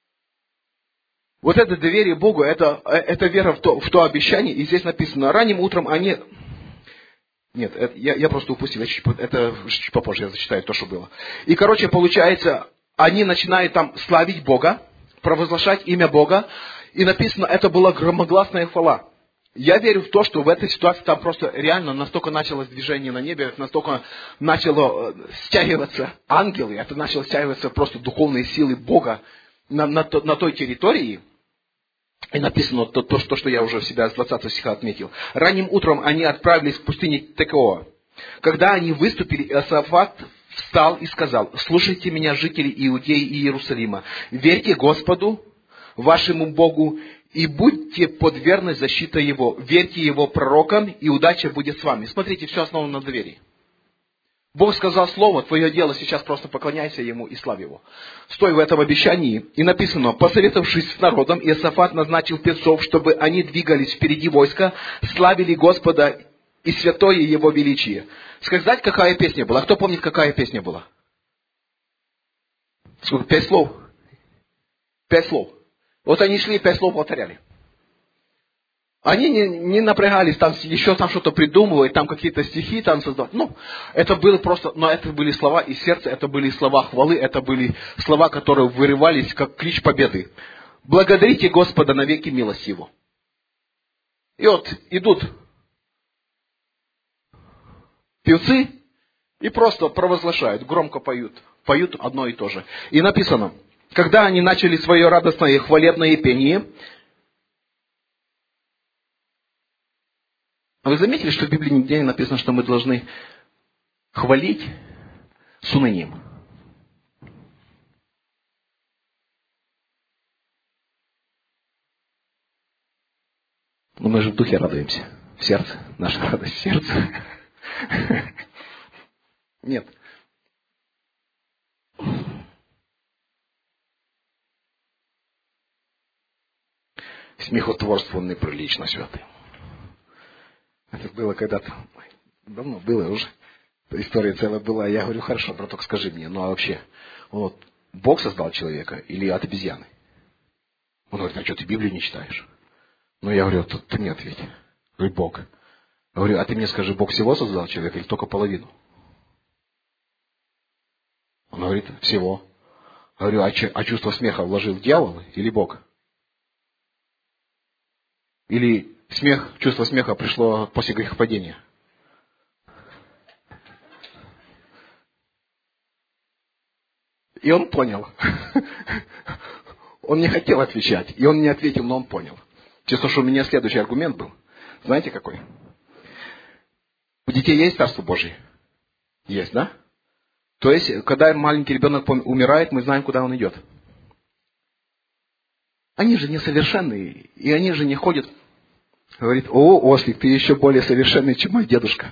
Вот это доверие Богу, это, это вера в то, в то обещание. И здесь написано, ранним утром они... Нет, это, я, я просто упустил, я чуть, это чуть попозже я зачитаю то, что было. И, короче, получается, они начинают там славить Бога, провозглашать имя Бога. И написано, это была громогласная хвала. Я верю в то, что в этой ситуации там просто реально настолько началось движение на небе, настолько начало стягиваться ангелы, это начало стягиваться просто духовные силы Бога на, на, на той территории. И написано то, то, что я уже в себя с двадцатого стиха отметил. Ранним утром они отправились к пустыне Текоа. Когда они выступили, Иосафат встал и сказал, слушайте меня, жители Иудеи и Иерусалима, верьте Господу, вашему Богу, и будьте под верной защитой Его. Верьте Его пророкам, и удача будет с вами. Смотрите, все основано на доверии. Бог сказал слово, твое дело сейчас просто поклоняйся Ему и славь Его. Стой в этом обещании. И написано, посоветовавшись с народом, Иосафат назначил певцов, чтобы они двигались впереди войска, славили Господа и святое Его величие. Сказать, какая песня была? Кто помнит, какая песня была? Сколько? Пять слов? Пять слов. Вот они шли и пять слов повторяли. Они не, не напрягались, там еще там что-то придумывать, там какие-то стихи там создавать. Ну, это было просто, но это были слова из сердца, это были слова хвалы, это были слова, которые вырывались, как клич победы. Благодарите Господа навеки милость Его. И вот идут певцы и просто провозглашают, громко поют, поют одно и то же. И написано, когда они начали свое радостное и хвалебное пение, вы заметили, что в Библии нигде не написано, что мы должны хвалить с унынием? Но мы же в духе радуемся, в сердце, наша радость в сердце. Нет. Смехотворство неприлично, святый. Это было когда-то, давно было уже, история целая была. Я говорю, хорошо, браток, скажи мне, ну а вообще, вот Бог создал человека или от обезьяны? Он говорит, а что ты Библию не читаешь? Ну я говорю, ты, ты мне ответь. Говорит, Бог. Я говорю, а ты мне скажи, Бог всего создал человека или только половину? Он говорит, всего. Я говорю, а, че, а чувство смеха вложил дьявол или Бог? Или смех, чувство смеха пришло после грехопадения? И он понял. Он не хотел отвечать, и он не ответил, но он понял. Честно, что у меня следующий аргумент был. Знаете какой? У детей есть Царство Божие? Есть, да? То есть, когда маленький ребенок умирает, мы знаем, куда он идет. Они же несовершенные, и они же не ходят. Говорит, о, ослик, ты еще более совершенный, чем мой дедушка.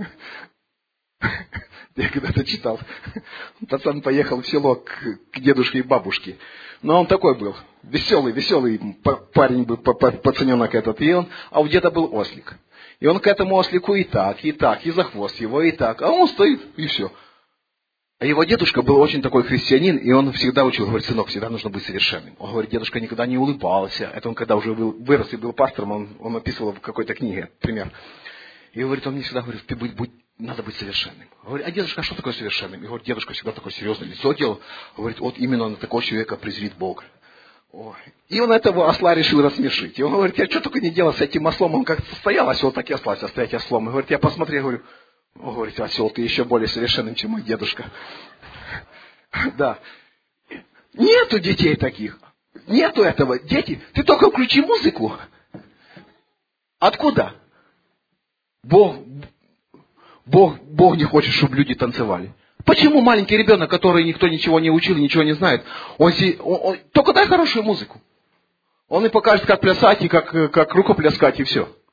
Я когда-то читал. Пацан поехал в село к, к дедушке и бабушке. Но он такой был, веселый, веселый парень был, пацаненок этот. И он, а у деда был ослик. И он к этому ослику и так, и так, и за хвост его, и так. А он стоит, и все. А его дедушка был очень такой христианин, и он всегда учил, говорит, сынок, всегда нужно быть совершенным. Он говорит, дедушка никогда не улыбался. Это он когда уже был, вырос и был пастором, он, он описывал в какой-то книге, пример. И говорит, он мне всегда говорит, ты будь, будь, надо быть совершенным. Говорит, а дедушка, а что такое совершенным? И говорит, дедушка всегда такое серьезное лицо делал. Говорит, вот именно на такого человека презрит Бог. Ой. И он этого осла решил рассмешить. И он говорит, я что только не делал с этим ослом, он как стоял осел, так и остался стоять ослом. И говорит, я посмотрел, говорю, о, говорит, осел, ты еще более совершенным, чем мой дедушка. Да. Нету детей таких. Нету этого. Дети, ты только включи музыку. Откуда? Бог, Бог, Бог не хочет, чтобы люди танцевали. Почему маленький ребенок, который никто ничего не учил, ничего не знает, он, он, он только дай хорошую музыку. Он и покажет, как плясать, и как, как рукоплескать, и все.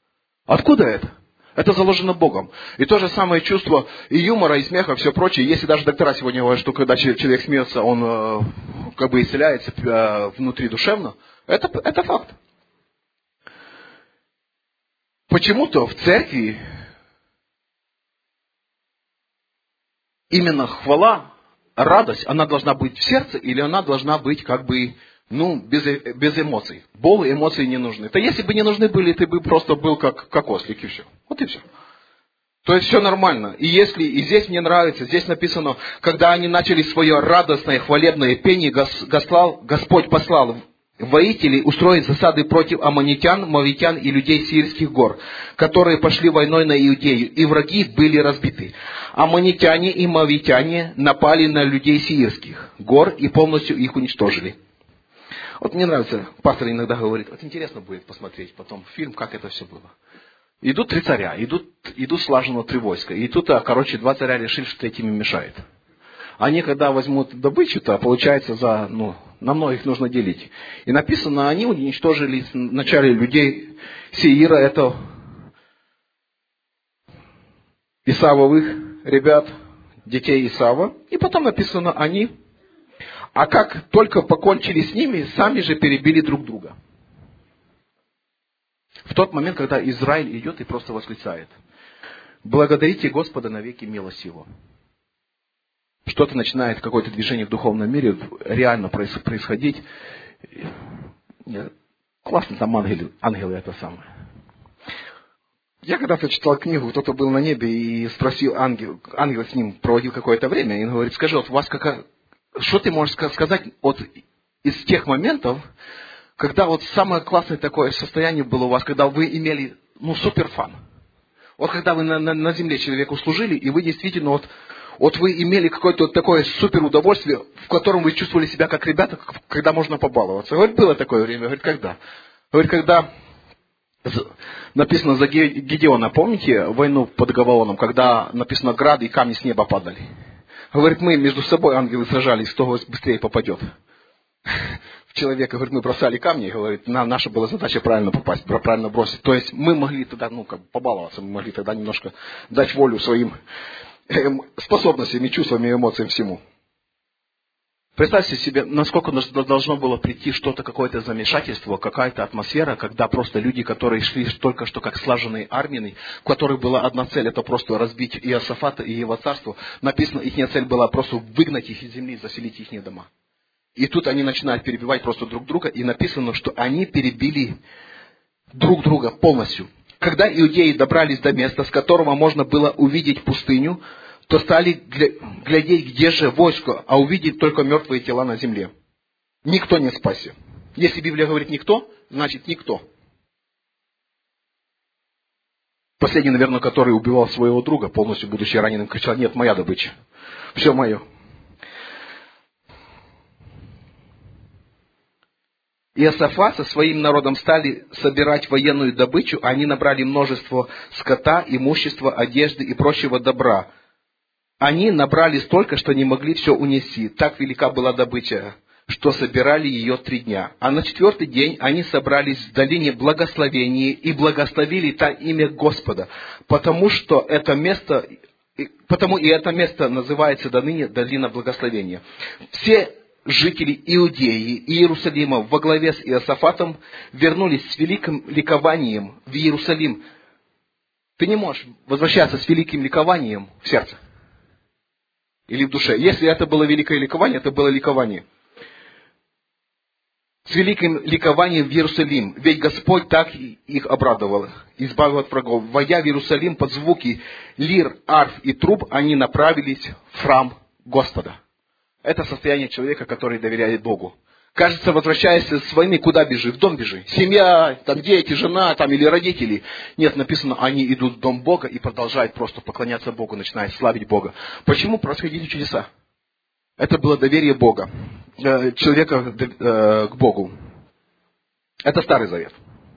Откуда это? Это заложено Богом. И то же самое чувство и юмора, и смеха, все прочее. Если даже доктора сегодня говорят, что когда человек смеется, он э, как бы исцеляется э, внутри душевно, это, это факт. Почему-то в церкви именно хвала, радость, она должна быть в сердце, или она должна быть как бы, ну, без, без эмоций. Богу эмоции не нужны. То если бы не нужны были, ты бы просто был как, как ослик, и все. Вот и все. То есть все нормально. И если, и здесь мне нравится, здесь написано, когда они начали свое радостное, хвалебное пение, Господь послал воителей устроить засады против аммонитян, мавитян и людей сирийских гор, которые пошли войной на Иудею, и враги были разбиты. Аммонитяне и мавитяне напали на людей сирийских гор и полностью их уничтожили. Вот мне нравится, пастор иногда говорит, вот интересно будет посмотреть потом фильм, как это все было. Идут три царя, идут, идут слаженно три войска. И тут, короче, два царя решили, что третьим им мешает. Они, когда возьмут добычу-то, получается, за, ну, на многих нужно делить. И написано, они уничтожили вначале людей Сеира, это Исавовых ребят, детей Исава. И потом написано, они, а как только покончили с ними, сами же перебили друг друга. В тот момент, когда Израиль идет и просто восклицает: благодарите Господа навеки милость Его. Что-то начинает, какое-то движение в духовном мире реально происходить. Классно там ангелы, ангелы это самое. Я когда-то читал книгу, кто-то был на небе и спросил ангел, ангел с ним проводил какое-то время, и он говорит: скажи, вот у вас какая, что ты можешь сказать вот из тех моментов, когда вот самое классное такое состояние было у вас, когда вы имели, ну, супер фан. Вот когда вы на, на, на земле человеку служили, и вы действительно вот, вот вы имели какое-то вот такое супер удовольствие, в котором вы чувствовали себя как ребята, когда можно побаловаться. Говорит, было такое время. Говорит, когда? Говорит, когда написано за Гедеона, помните войну под Гаваоном, когда написано грады и камни с неба падали? Говорит, мы между собой, ангелы, сражались, кто быстрее попадет в человека. Говорит, мы бросали камни, говорит, нам, наша была задача правильно попасть, правильно бросить. То есть мы могли тогда, ну, как бы побаловаться, мы могли тогда немножко дать волю своим способностям и чувствам и эмоциям всему. Представьте себе, насколько должно было прийти что-то, какое-то замешательство, какая-то атмосфера, когда просто люди, которые шли только что как слаженные армии, у которых была одна цель, это просто разбить Иосафата и его царство. Написано, их цель была просто выгнать их из земли, заселить их дома. И тут они начинают перебивать просто друг друга, и написано, что они перебили друг друга полностью. Когда иудеи добрались до места, с которого можно было увидеть пустыню, то стали глядеть, где же войско, а увидеть только мертвые тела на земле. Никто не спасся. Если Библия говорит «никто», значит «никто». Последний, наверное, который убивал своего друга, полностью будучи раненым, кричал: «Нет, моя добыча, все мое». Иосафат со своим народом стали собирать военную добычу, они набрали множество скота, имущества, одежды и прочего добра. Они набрали столько, что не могли все унести. Так велика была добыча, что собирали ее три дня. А на четвертый день они собрались в долине благословения и благословили там имя Господа, потому что это место, потому и это место называется до ныне долина благословения. Все жители Иудеи и Иерусалима во главе с Иосафатом вернулись с великим ликованием в Иерусалим. Ты не можешь возвращаться с великим ликованием в сердце или в душе. Если это было великое ликование, это было ликование. С великим ликованием в Иерусалим. Ведь Господь так их обрадовал, избавил от врагов. Войдя в Иерусалим под звуки лир, арф и труб, они направились в храм Господа. Это состояние человека, который доверяет Богу. Кажется, возвращаясь с войны, куда бежи? В дом бежи. Семья, там дети, жена там, или родители. Нет, написано, они идут в дом Бога и продолжают просто поклоняться Богу, начинают славить Бога. Почему происходили чудеса? Это было доверие Бога, человека к Богу. Это Старый Завет.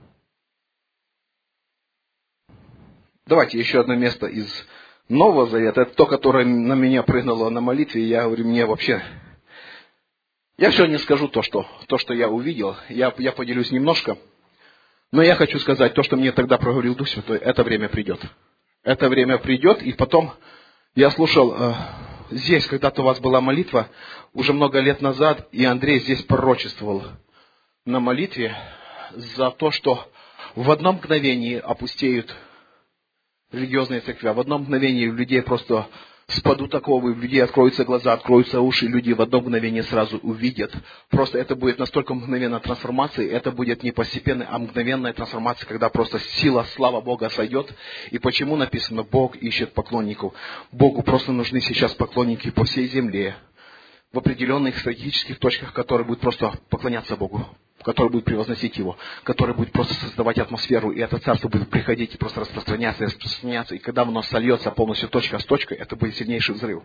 Давайте еще одно место из Нового Завета. Это то, которое на меня прыгнуло на молитве. И я говорю, мне вообще... Я все не скажу то, что, то, что я увидел. Я, я поделюсь немножко. Но я хочу сказать, то, что мне тогда проговорил Дух Святой, это время придет. Это время придет, и потом я слушал, э, здесь когда-то у вас была молитва, уже много лет назад, и Андрей здесь пророчествовал на молитве за то, что в одно мгновение опустеют религиозные церкви, а в одно мгновение у людей просто спадут оковы, у людей откроются глаза, откроются уши, люди в одно мгновение сразу увидят. Просто это будет настолько мгновенная трансформация, это будет не постепенная, а мгновенная трансформация, когда просто сила, слава Бога сойдет. И почему написано, Бог ищет поклонников? Богу просто нужны сейчас поклонники по всей земле, в определенных стратегических точках, которые будут просто поклоняться Богу, который будет превозносить Его, который будет просто создавать атмосферу, и это царство будет приходить и просто распространяться, распространяться. И когда оно сольется полностью точка с точкой, это будет сильнейший взрыв.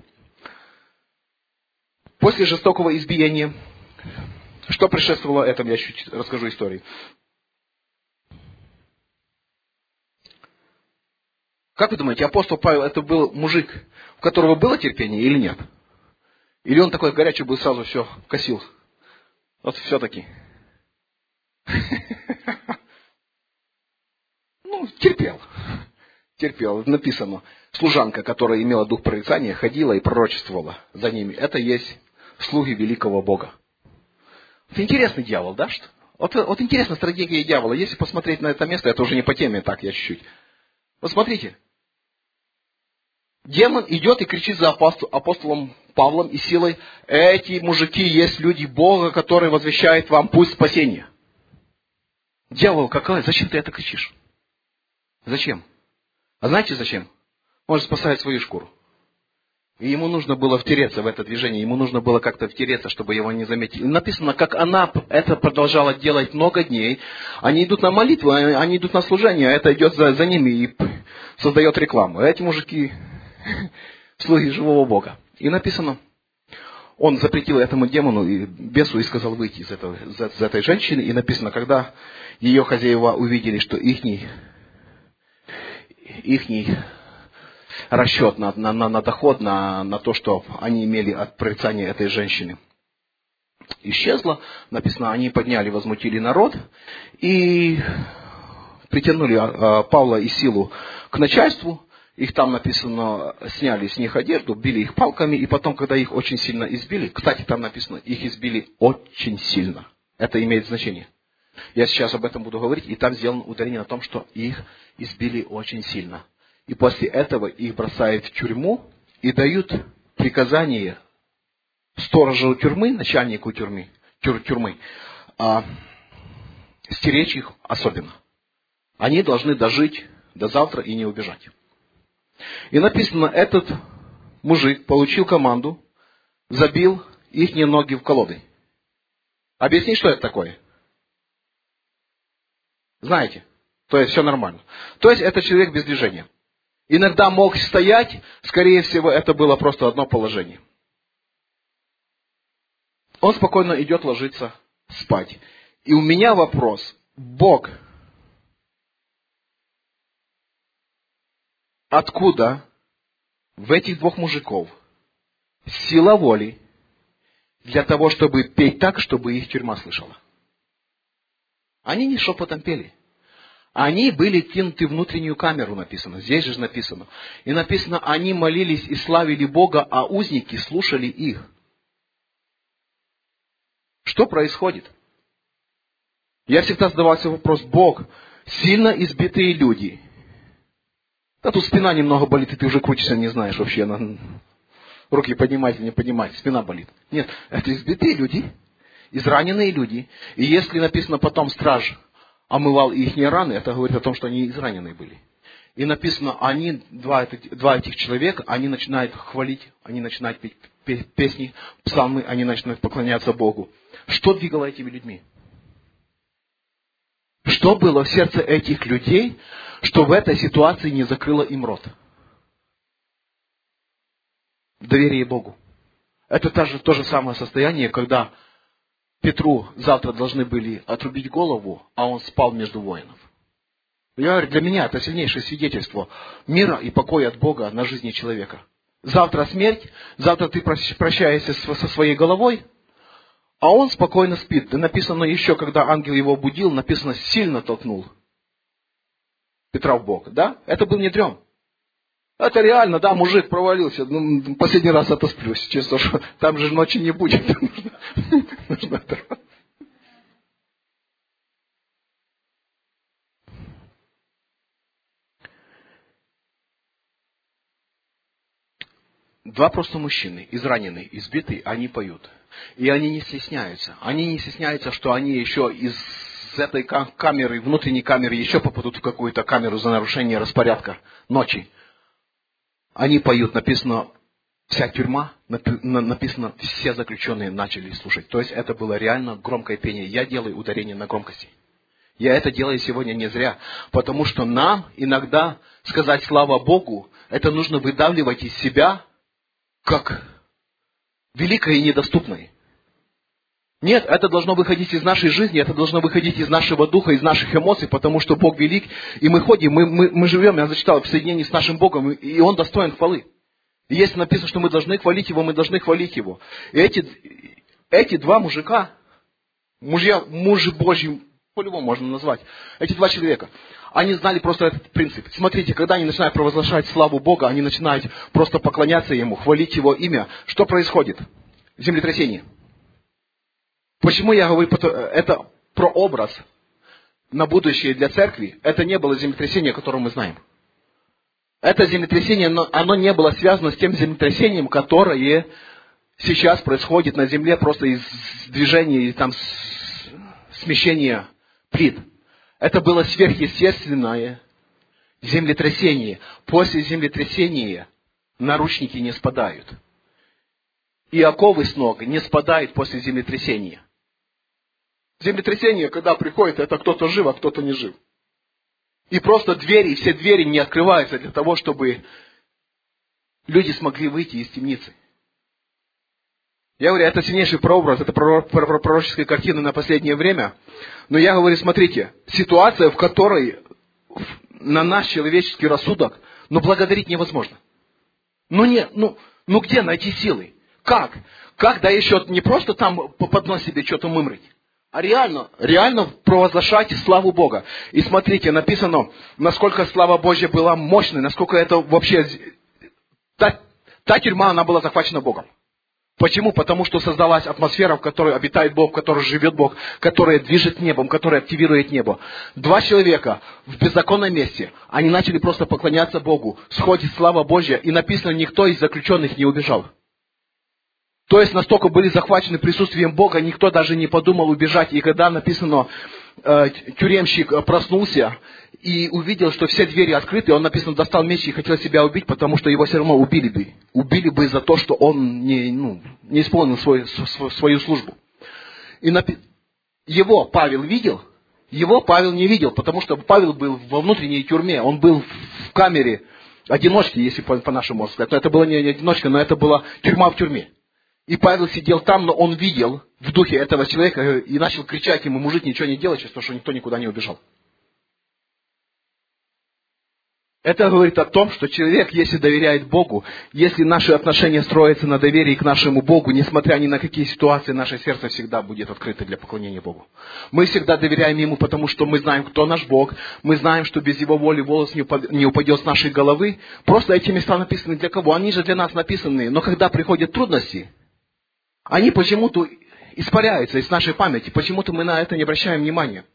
После жестокого избиения, что предшествовало этому, я чуть расскажу историю. Как вы думаете, апостол Павел это был мужик, у которого было терпение или нет? Или он такой горячий был, сразу все косил? Вот все-таки. Ну, терпел. Терпел. Написано, служанка, которая имела дух прорицания, ходила и пророчествовала за ними. Это есть слуги великого Бога. Это интересный дьявол, да? Что? Вот, вот интересная стратегия дьявола. Если посмотреть на это место, это уже не по теме, так, я чуть-чуть. Вот смотрите. Демон идет и кричит за апостолом Павлом и силой: эти мужики есть люди Бога, которые возвещают вам путь спасения. Дьявол, какая? Зачем ты это кричишь? Зачем? А знаете зачем? Он же спасает свою шкуру. И ему нужно было втереться в это движение, ему нужно было как-то втереться, чтобы его не заметили. И написано, как она это продолжала делать много дней. Они идут на молитву, они идут на служение, а это идет за, за ними и создает рекламу. Эти мужики слуги живого Бога. И написано, он запретил этому демону и бесу и сказал выйти из, этого, из, из этой женщины. И написано, когда ее хозяева увидели, что ихний, ихний расчет на, на, на, на доход, на, на то, что они имели от прорицания этой женщины, исчезло. Написано, они подняли, возмутили народ и притянули а, Павла и Силу к начальству. Их там написано, сняли с них одежду, били их палками, и потом, когда их очень сильно избили, кстати, там написано, их избили очень сильно. Это имеет значение. Я сейчас об этом буду говорить, и там сделано ударение на том, что их избили очень сильно. И после этого их бросают в тюрьму и дают приказание сторожу тюрьмы, начальнику тюрьмы, тюр, тюрьмы а, стеречь их особенно. Они должны дожить до завтра и не убежать. И написано, этот мужик получил команду, забил их ноги в колоды. Объясни, что это такое? Знаете? То есть все нормально. То есть это человек без движения. Иногда мог стоять, скорее всего, это было просто одно положение. Он спокойно идет ложиться спать. И у меня вопрос. Бог, откуда в этих двух мужиков сила воли для того, чтобы петь так, чтобы их тюрьма слышала? Они не шепотом пели. Они были кинуты в внутреннюю камеру, написано. Здесь же написано. И написано, они молились и славили Бога, а узники слушали их. Что происходит? Я всегда задавался вопрос, Бог, сильно избитые люди. Да тут спина немного болит, и ты уже крутишься, не знаешь вообще, на... руки поднимать или не поднимать, спина болит. Нет, это избитые люди, израненные люди. И если написано потом страж омывал их раны, это говорит о том, что они израненные были. И написано, они, два, два этих человека, они начинают хвалить, они начинают петь песни, псалмы, они начинают поклоняться Богу. Что двигало этими людьми? Что было в сердце этих людей, что в этой ситуации не закрыло им рот? Доверие Богу. Это то же, то же самое состояние, когда Петру завтра должны были отрубить голову, а он спал между воинов. Я говорю, для меня это сильнейшее свидетельство мира и покоя от Бога на жизни человека. Завтра смерть, завтра ты прощаешься со своей головой, А он спокойно спит. Да написано еще, когда ангел его будил, написано, сильно толкнул Петра в бок. Да? Это был не дрем. Это реально, да, мужик провалился. Ну, последний раз отосплюсь, честно, что там же ночи не будет. Нужно оторваться. Два просто мужчины, израненные, избитые, они поют. И они не стесняются. Они не стесняются, что они еще из этой камеры, внутренней камеры, еще попадут в какую-то камеру за нарушение распорядка ночи. Они поют, написано, вся тюрьма, написано, все заключенные начали слушать. То есть это было реально громкое пение. Я делаю ударение на громкости. Я это делаю сегодня не зря. Потому что нам иногда сказать слава Богу, это нужно выдавливать из себя, как великое и недоступное. Нет, это должно выходить из нашей жизни, это должно выходить из нашего духа, из наших эмоций, потому что Бог велик, и мы ходим, мы, мы, мы живем, я зачитал, в соединении с нашим Богом, и Он достоин хвалы. И если написано, что мы должны хвалить Его, мы должны хвалить Его. И эти, эти два мужика, мужья, мужи Божьи, по-любому можно назвать, эти два человека, они знали просто этот принцип. Смотрите, когда они начинают провозглашать славу Бога, они начинают просто поклоняться Ему, хвалить Его имя. Что происходит? Землетрясение. Почему я говорю, это прообраз на будущее для церкви? Это не было землетрясение, которое мы знаем. Это землетрясение, но оно не было связано с тем землетрясением, которое сейчас происходит на земле просто из движения, там, смещения плит. Это было сверхъестественное землетрясение. После землетрясения наручники не спадают. И оковы с ног не спадают после землетрясения. Землетрясение, когда приходит, это кто-то жив, а кто-то не жив. И просто двери, все двери не открываются для того, чтобы люди смогли выйти из темницы. Я говорю, это сильнейший прообраз, это пророческая картина на последнее время. Но я говорю, смотрите, ситуация, в которой на наш человеческий рассудок, ну, благодарить невозможно. Ну, не, ну, ну где найти силы? Как? Как, да еще не просто там под нос себе что-то мымрить, а реально, реально провозглашайте славу Бога. И смотрите, написано, насколько слава Божья была мощной, насколько это вообще... Та, та тюрьма, она была захвачена Богом. Почему? Потому что создалась атмосфера, в которой обитает Бог, в которой живет Бог, которая движет небом, которая активирует небо. Два человека в беззаконном месте, они начали просто поклоняться Богу. Сходит слава Божья, и написано, никто из заключенных не убежал. То есть настолько были захвачены присутствием Бога, никто даже не подумал убежать. И когда написано, э, тюремщик проснулся и увидел, что все двери открыты, он, написано, достал меч и хотел себя убить, потому что его все равно убили бы. Убили бы за то, что он не, ну, не исполнил свой, свою службу. И напи... его Павел видел, его Павел не видел, потому что Павел был во внутренней тюрьме, он был в камере одиночки, если по-нашему можно сказать. Но это была не одиночка, но это была тюрьма в тюрьме. И Павел сидел там, но он видел в духе этого человека и начал кричать ему, мужик, ничего не делай, потому что никто никуда не убежал. Это говорит о том, что человек, если доверяет Богу, если наши отношения строятся на доверии к нашему Богу, несмотря ни на какие ситуации, наше сердце всегда будет открыто для поклонения Богу. Мы всегда доверяем Ему, потому что мы знаем, кто наш Бог, мы знаем, что без Его воли волос не упадет с нашей головы. Просто эти места написаны для кого? Они же для нас написаны, но когда приходят трудности, они почему-то испаряются из нашей памяти, почему-то мы на это не обращаем внимания.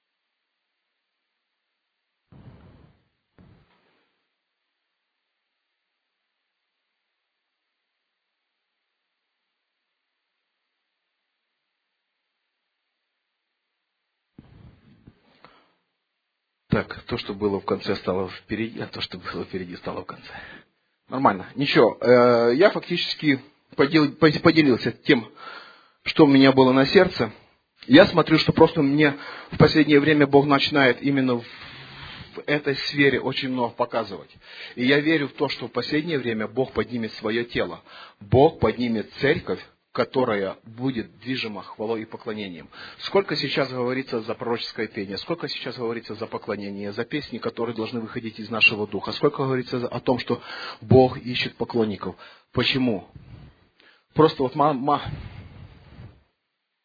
Так, то, что было в конце, стало впереди, а то, что было впереди, стало в конце. Нормально. Ничего, я фактически поделился тем, что у меня было на сердце. Я смотрю, что просто мне в последнее время Бог начинает именно в этой сфере очень много показывать. И я верю в то, что в последнее время Бог поднимет свое тело. Бог поднимет церковь, которая будет движима хвалой и поклонением. Сколько сейчас говорится за пророческое пение, сколько сейчас говорится за поклонение, за песни, которые должны выходить из нашего духа, сколько говорится о том, что Бог ищет поклонников. Почему? Просто вот мама...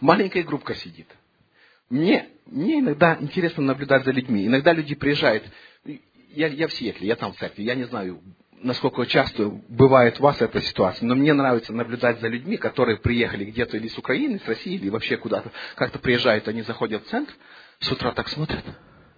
маленькая группка сидит. Мне, мне иногда интересно наблюдать за людьми. Иногда люди приезжают. Я, я в Сиэтле, я там в церкви. Я не знаю, насколько часто бывает у вас эта ситуация. Но мне нравится наблюдать за людьми, которые приехали где-то или с Украины, с России, или вообще куда-то. Как-то приезжают, они заходят в центр, с утра так смотрят.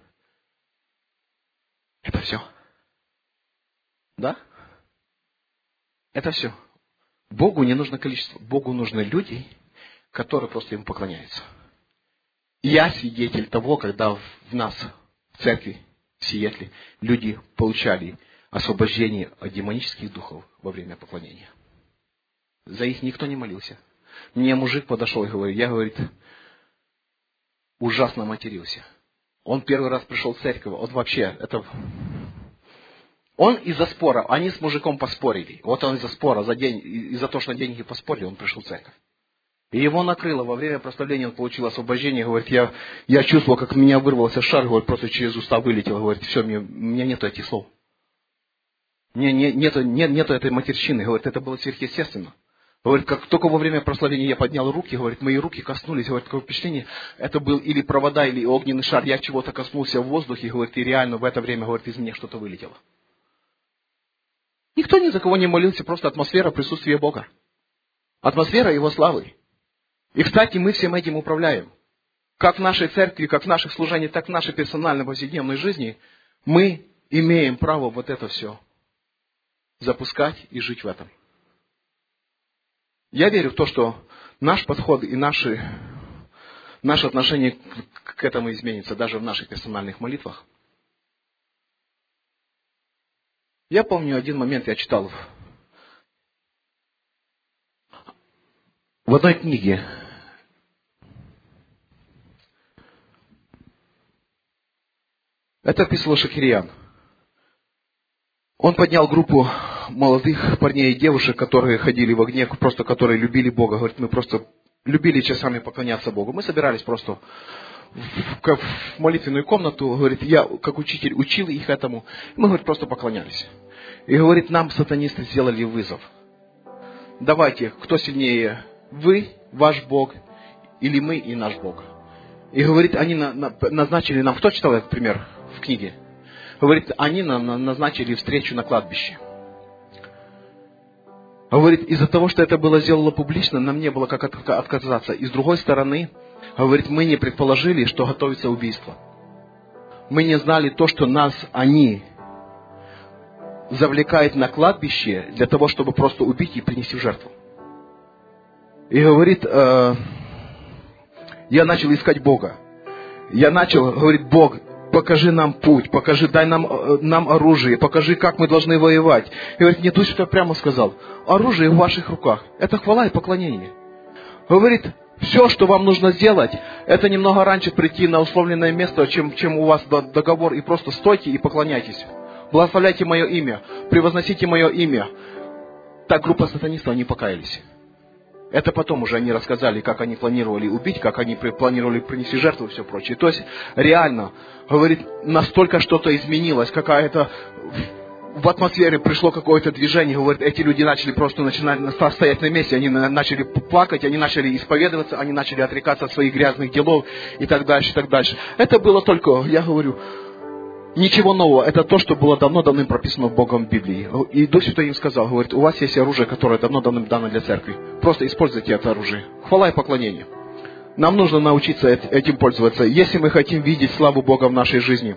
Это все. Да? Это все. Богу не нужно количество. Богу нужны люди, которые просто Ему поклоняются. Я свидетель того, когда в нас, в церкви, в Сиэтле, люди получали освобождение от демонических духов во время поклонения. За их никто не молился. Мне мужик подошел и говорит, я, говорит, ужасно матерился. Он первый раз пришел в церковь, он вообще, это... Он из-за спора, они с мужиком поспорили. Вот он из-за спора, за день, из-за того, что деньги поспорили, он пришел в церковь. И его накрыло, во время прославления он получил освобождение, говорит, я, я чувствовал, как меня вырвался шар, говорит, просто через уста вылетел, говорит, все, мне, у меня нету этих слов. У меня не, нету, нет, нету этой матерщины, говорит, это было сверхъестественно. Говорит, как только во время прославления я поднял руки, говорит, мои руки коснулись, говорит, такое впечатление, это был или провода, или огненный шар, я чего-то коснулся в воздухе, говорит, и реально в это время, говорит, из меня что-то вылетело. Никто ни за кого не молился, просто атмосфера присутствия Бога. Атмосфера Его славы. И, кстати, мы всем этим управляем. Как в нашей церкви, как в наших служениях, так в нашей персональной повседневной жизни мы имеем право вот это все запускать и жить в этом. Я верю в то, что наш подход и наши, наше отношение к этому изменится даже в наших персональных молитвах. Я помню, один момент я читал в одной книге. Это описывал Шакирьян. Он поднял группу молодых парней и девушек, которые ходили в огне, просто которые любили Бога. Говорит, мы просто любили часами поклоняться Богу. Мы собирались просто в, в молитвенную комнату. Говорит, я как учитель учил их этому. Мы, говорит, просто поклонялись. И говорит, нам сатанисты сделали вызов. Давайте, кто сильнее, вы, ваш Бог, или мы и наш Бог. И говорит, они на, на, назначили нам, кто читал этот пример в книге? Говорит, они нам назначили встречу на кладбище. Говорит, из-за того, что это было сделано публично, нам не было как отказаться. И с другой стороны, говорит, мы не предположили, что готовится убийство. Мы не знали то, что нас они завлекают на кладбище для того, чтобы просто убить и принести в жертву. И говорит, э, я начал искать Бога. Я начал, говорит, Бог, покажи нам путь, покажи, дай нам, нам оружие, покажи, как мы должны воевать. И говорит, мне Дух Святой прямо сказал, оружие в ваших руках. Это хвала и поклонение. Говорит, все, что вам нужно сделать, это немного раньше прийти на условленное место, чем, чем у вас договор, и просто стойте и поклоняйтесь. Благословляйте мое имя, превозносите мое имя. Так группа сатанистов, они покаялись. Это потом уже они рассказали, как они планировали убить, как они планировали принести жертву и все прочее. То есть, реально, говорит, настолько что-то изменилось, какая-то в атмосфере пришло какое-то движение, говорит, эти люди начали просто начинать стоять на месте, они начали плакать, они начали исповедоваться, они начали отрекаться от своих грязных делов и так дальше, и так дальше. Это было только, я говорю, ничего нового, это то, что было давно-давно прописано Богом в Библии. И Дух Святой им сказал, говорит, у вас есть оружие, которое давно-давно дано для церкви. Просто используйте это оружие. Хвала и поклонение. Нам нужно научиться этим пользоваться, если мы хотим видеть славу Бога в нашей жизни.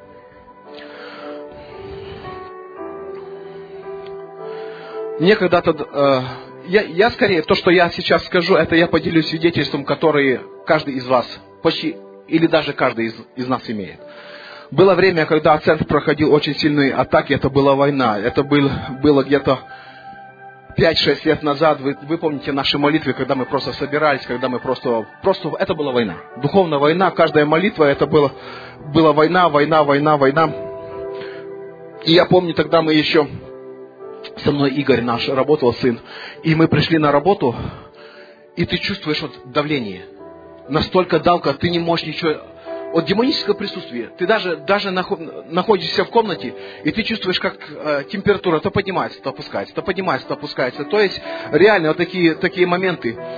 Мне когда-то... Э, я, я скорее, то, что я сейчас скажу, это я поделюсь свидетельством, которое каждый из вас, почти, или даже каждый из, из нас имеет. Было время, когда центр проходил очень сильные атаки, это была война. Это был, было где-то пять-шесть лет назад. Вы, вы помните наши молитвы, когда мы просто собирались, когда мы просто... Просто это была война. Духовная война, каждая молитва, это было, была война, война, война, война. И я помню, тогда мы еще... Со мной Игорь наш работал, сын. И мы пришли на работу, и ты чувствуешь вот давление. Настолько давка, ты не можешь ничего... От демонического присутствия. Ты даже, даже находишься в комнате, и ты чувствуешь, как э, температура то поднимается, то опускается, то поднимается, то опускается. То есть, реально, вот такие, такие моменты.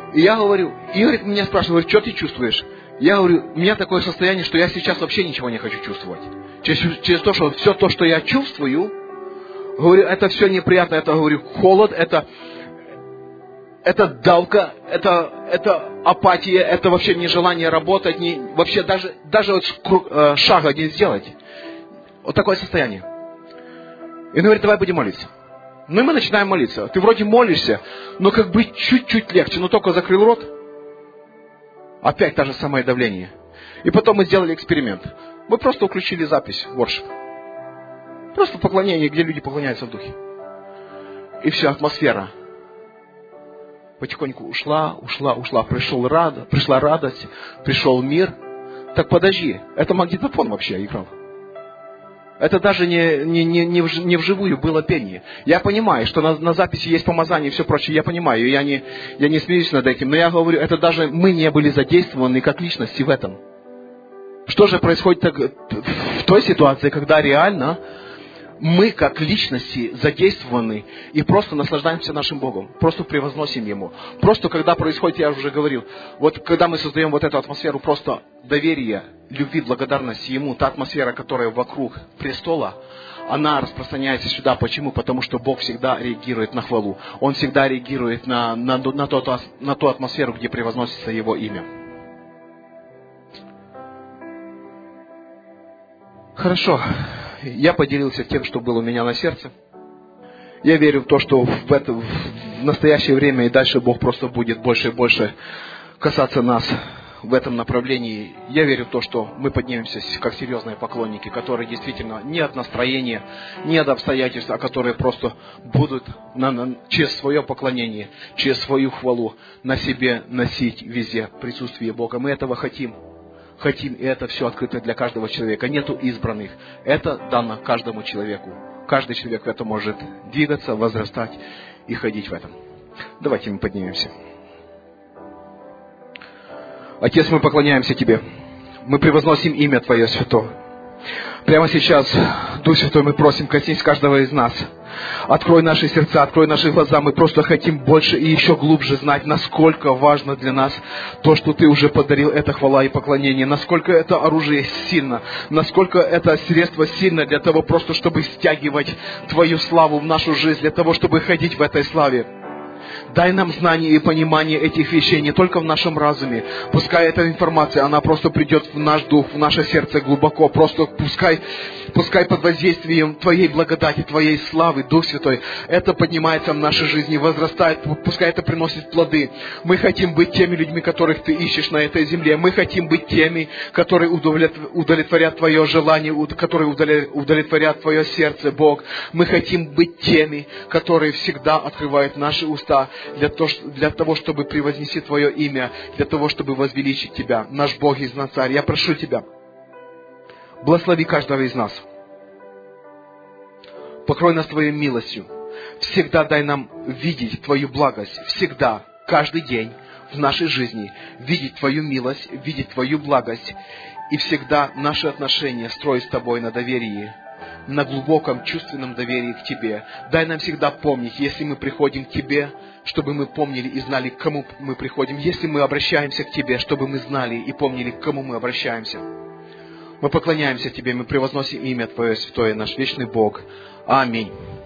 И я говорю, и говорит, меня спрашивают, что ты чувствуешь? Я говорю, у меня такое состояние, что я сейчас вообще ничего не хочу чувствовать. Через, через то, что все то, что я чувствую, говорю, это все неприятно, это, говорю, холод, это, это давка, это, это апатия, это вообще нежелание работать, не, вообще даже, даже вот шага не сделать. Вот такое состояние. И он говорит, давай будем молиться. Ну и мы начинаем молиться. Ты вроде молишься, но как бы чуть-чуть легче, но только закрыл рот. Опять то же самое давление. И потом мы сделали эксперимент. Мы просто включили запись воршип. Просто поклонение, где люди поклоняются в духе. И все, атмосфера потихоньку ушла, ушла, ушла. Пришел рад, пришла радость, пришел мир. Так подожди, это магнитофон вообще играл. Это даже не, не, не, не, в, не вживую было пение. Я понимаю, что на, на записи есть помазание и все прочее. Я понимаю, я не, я не смеюсь над этим. Но я говорю, это даже мы не были задействованы как личности в этом. Что же происходит так, в той ситуации, когда реально мы как личности задействованы и просто наслаждаемся нашим Богом. Просто превозносим Ему. Просто когда происходит, я уже говорил, вот когда мы создаем вот эту атмосферу просто доверия, любви, благодарности Ему, та атмосфера, которая вокруг престола, она распространяется сюда. Почему? Потому что Бог всегда реагирует на хвалу. Он всегда реагирует на, на, на, тот, на ту атмосферу, где превозносится Его имя. Хорошо. Я поделился тем, что было у меня на сердце. Я верю в то, что в, это, в настоящее время и дальше Бог просто будет больше и больше касаться нас в этом направлении. Я верю в то, что мы поднимемся как серьезные поклонники, которые действительно не от настроения, не от обстоятельств, а которые просто будут на, на, через свое поклонение, через свою хвалу на себе носить везде присутствие Бога. Мы этого хотим. Хотим, и это все открыто для каждого человека. Нету избранных. Это дано каждому человеку. Каждый человек в это может двигаться, возрастать и ходить в этом. Давайте мы поднимемся. Отец, мы поклоняемся Тебе. Мы превозносим имя Твое святое. Прямо сейчас, Дух Святой, мы просим, коснись каждого из нас. Открой наши сердца, открой наши глаза. Мы просто хотим больше и еще глубже знать, насколько важно для нас то, что Ты уже подарил, это хвала и поклонение. Насколько это оружие сильно, насколько это средство сильно для того, просто чтобы стягивать Твою славу в нашу жизнь, для того, чтобы ходить в этой славе. Дай нам знание и понимание этих вещей не только в нашем разуме. Пускай эта информация, она просто придет в наш дух, в наше сердце глубоко. Просто пускай, пускай под воздействием Твоей благодати, Твоей славы, Дух Святой, это поднимается в нашей жизни, возрастает, пускай это приносит плоды. Мы хотим быть теми людьми, которых Ты ищешь на этой земле. Мы хотим быть теми, которые удовлетворят Твое желание, которые удовлетворят Твое сердце, Бог. Мы хотим быть теми, которые всегда открывают наши уста для того, для того, чтобы превознести Твое имя, для того, чтобы возвеличить Тебя, наш Бог и Царь. Я прошу Тебя, благослови каждого из нас. Покрой нас Твоей милостью. Всегда дай нам видеть Твою благость. Всегда, каждый день в нашей жизни видеть Твою милость, видеть Твою благость. И всегда наши отношения строить с Тобой на доверии, на глубоком чувственном доверии к Тебе. Дай нам всегда помнить, если мы приходим к Тебе, чтобы мы помнили и знали, к кому мы приходим. Если мы обращаемся к Тебе, чтобы мы знали и помнили, к кому мы обращаемся. Мы поклоняемся Тебе, мы превозносим имя Твое святое, наш вечный Бог. Аминь.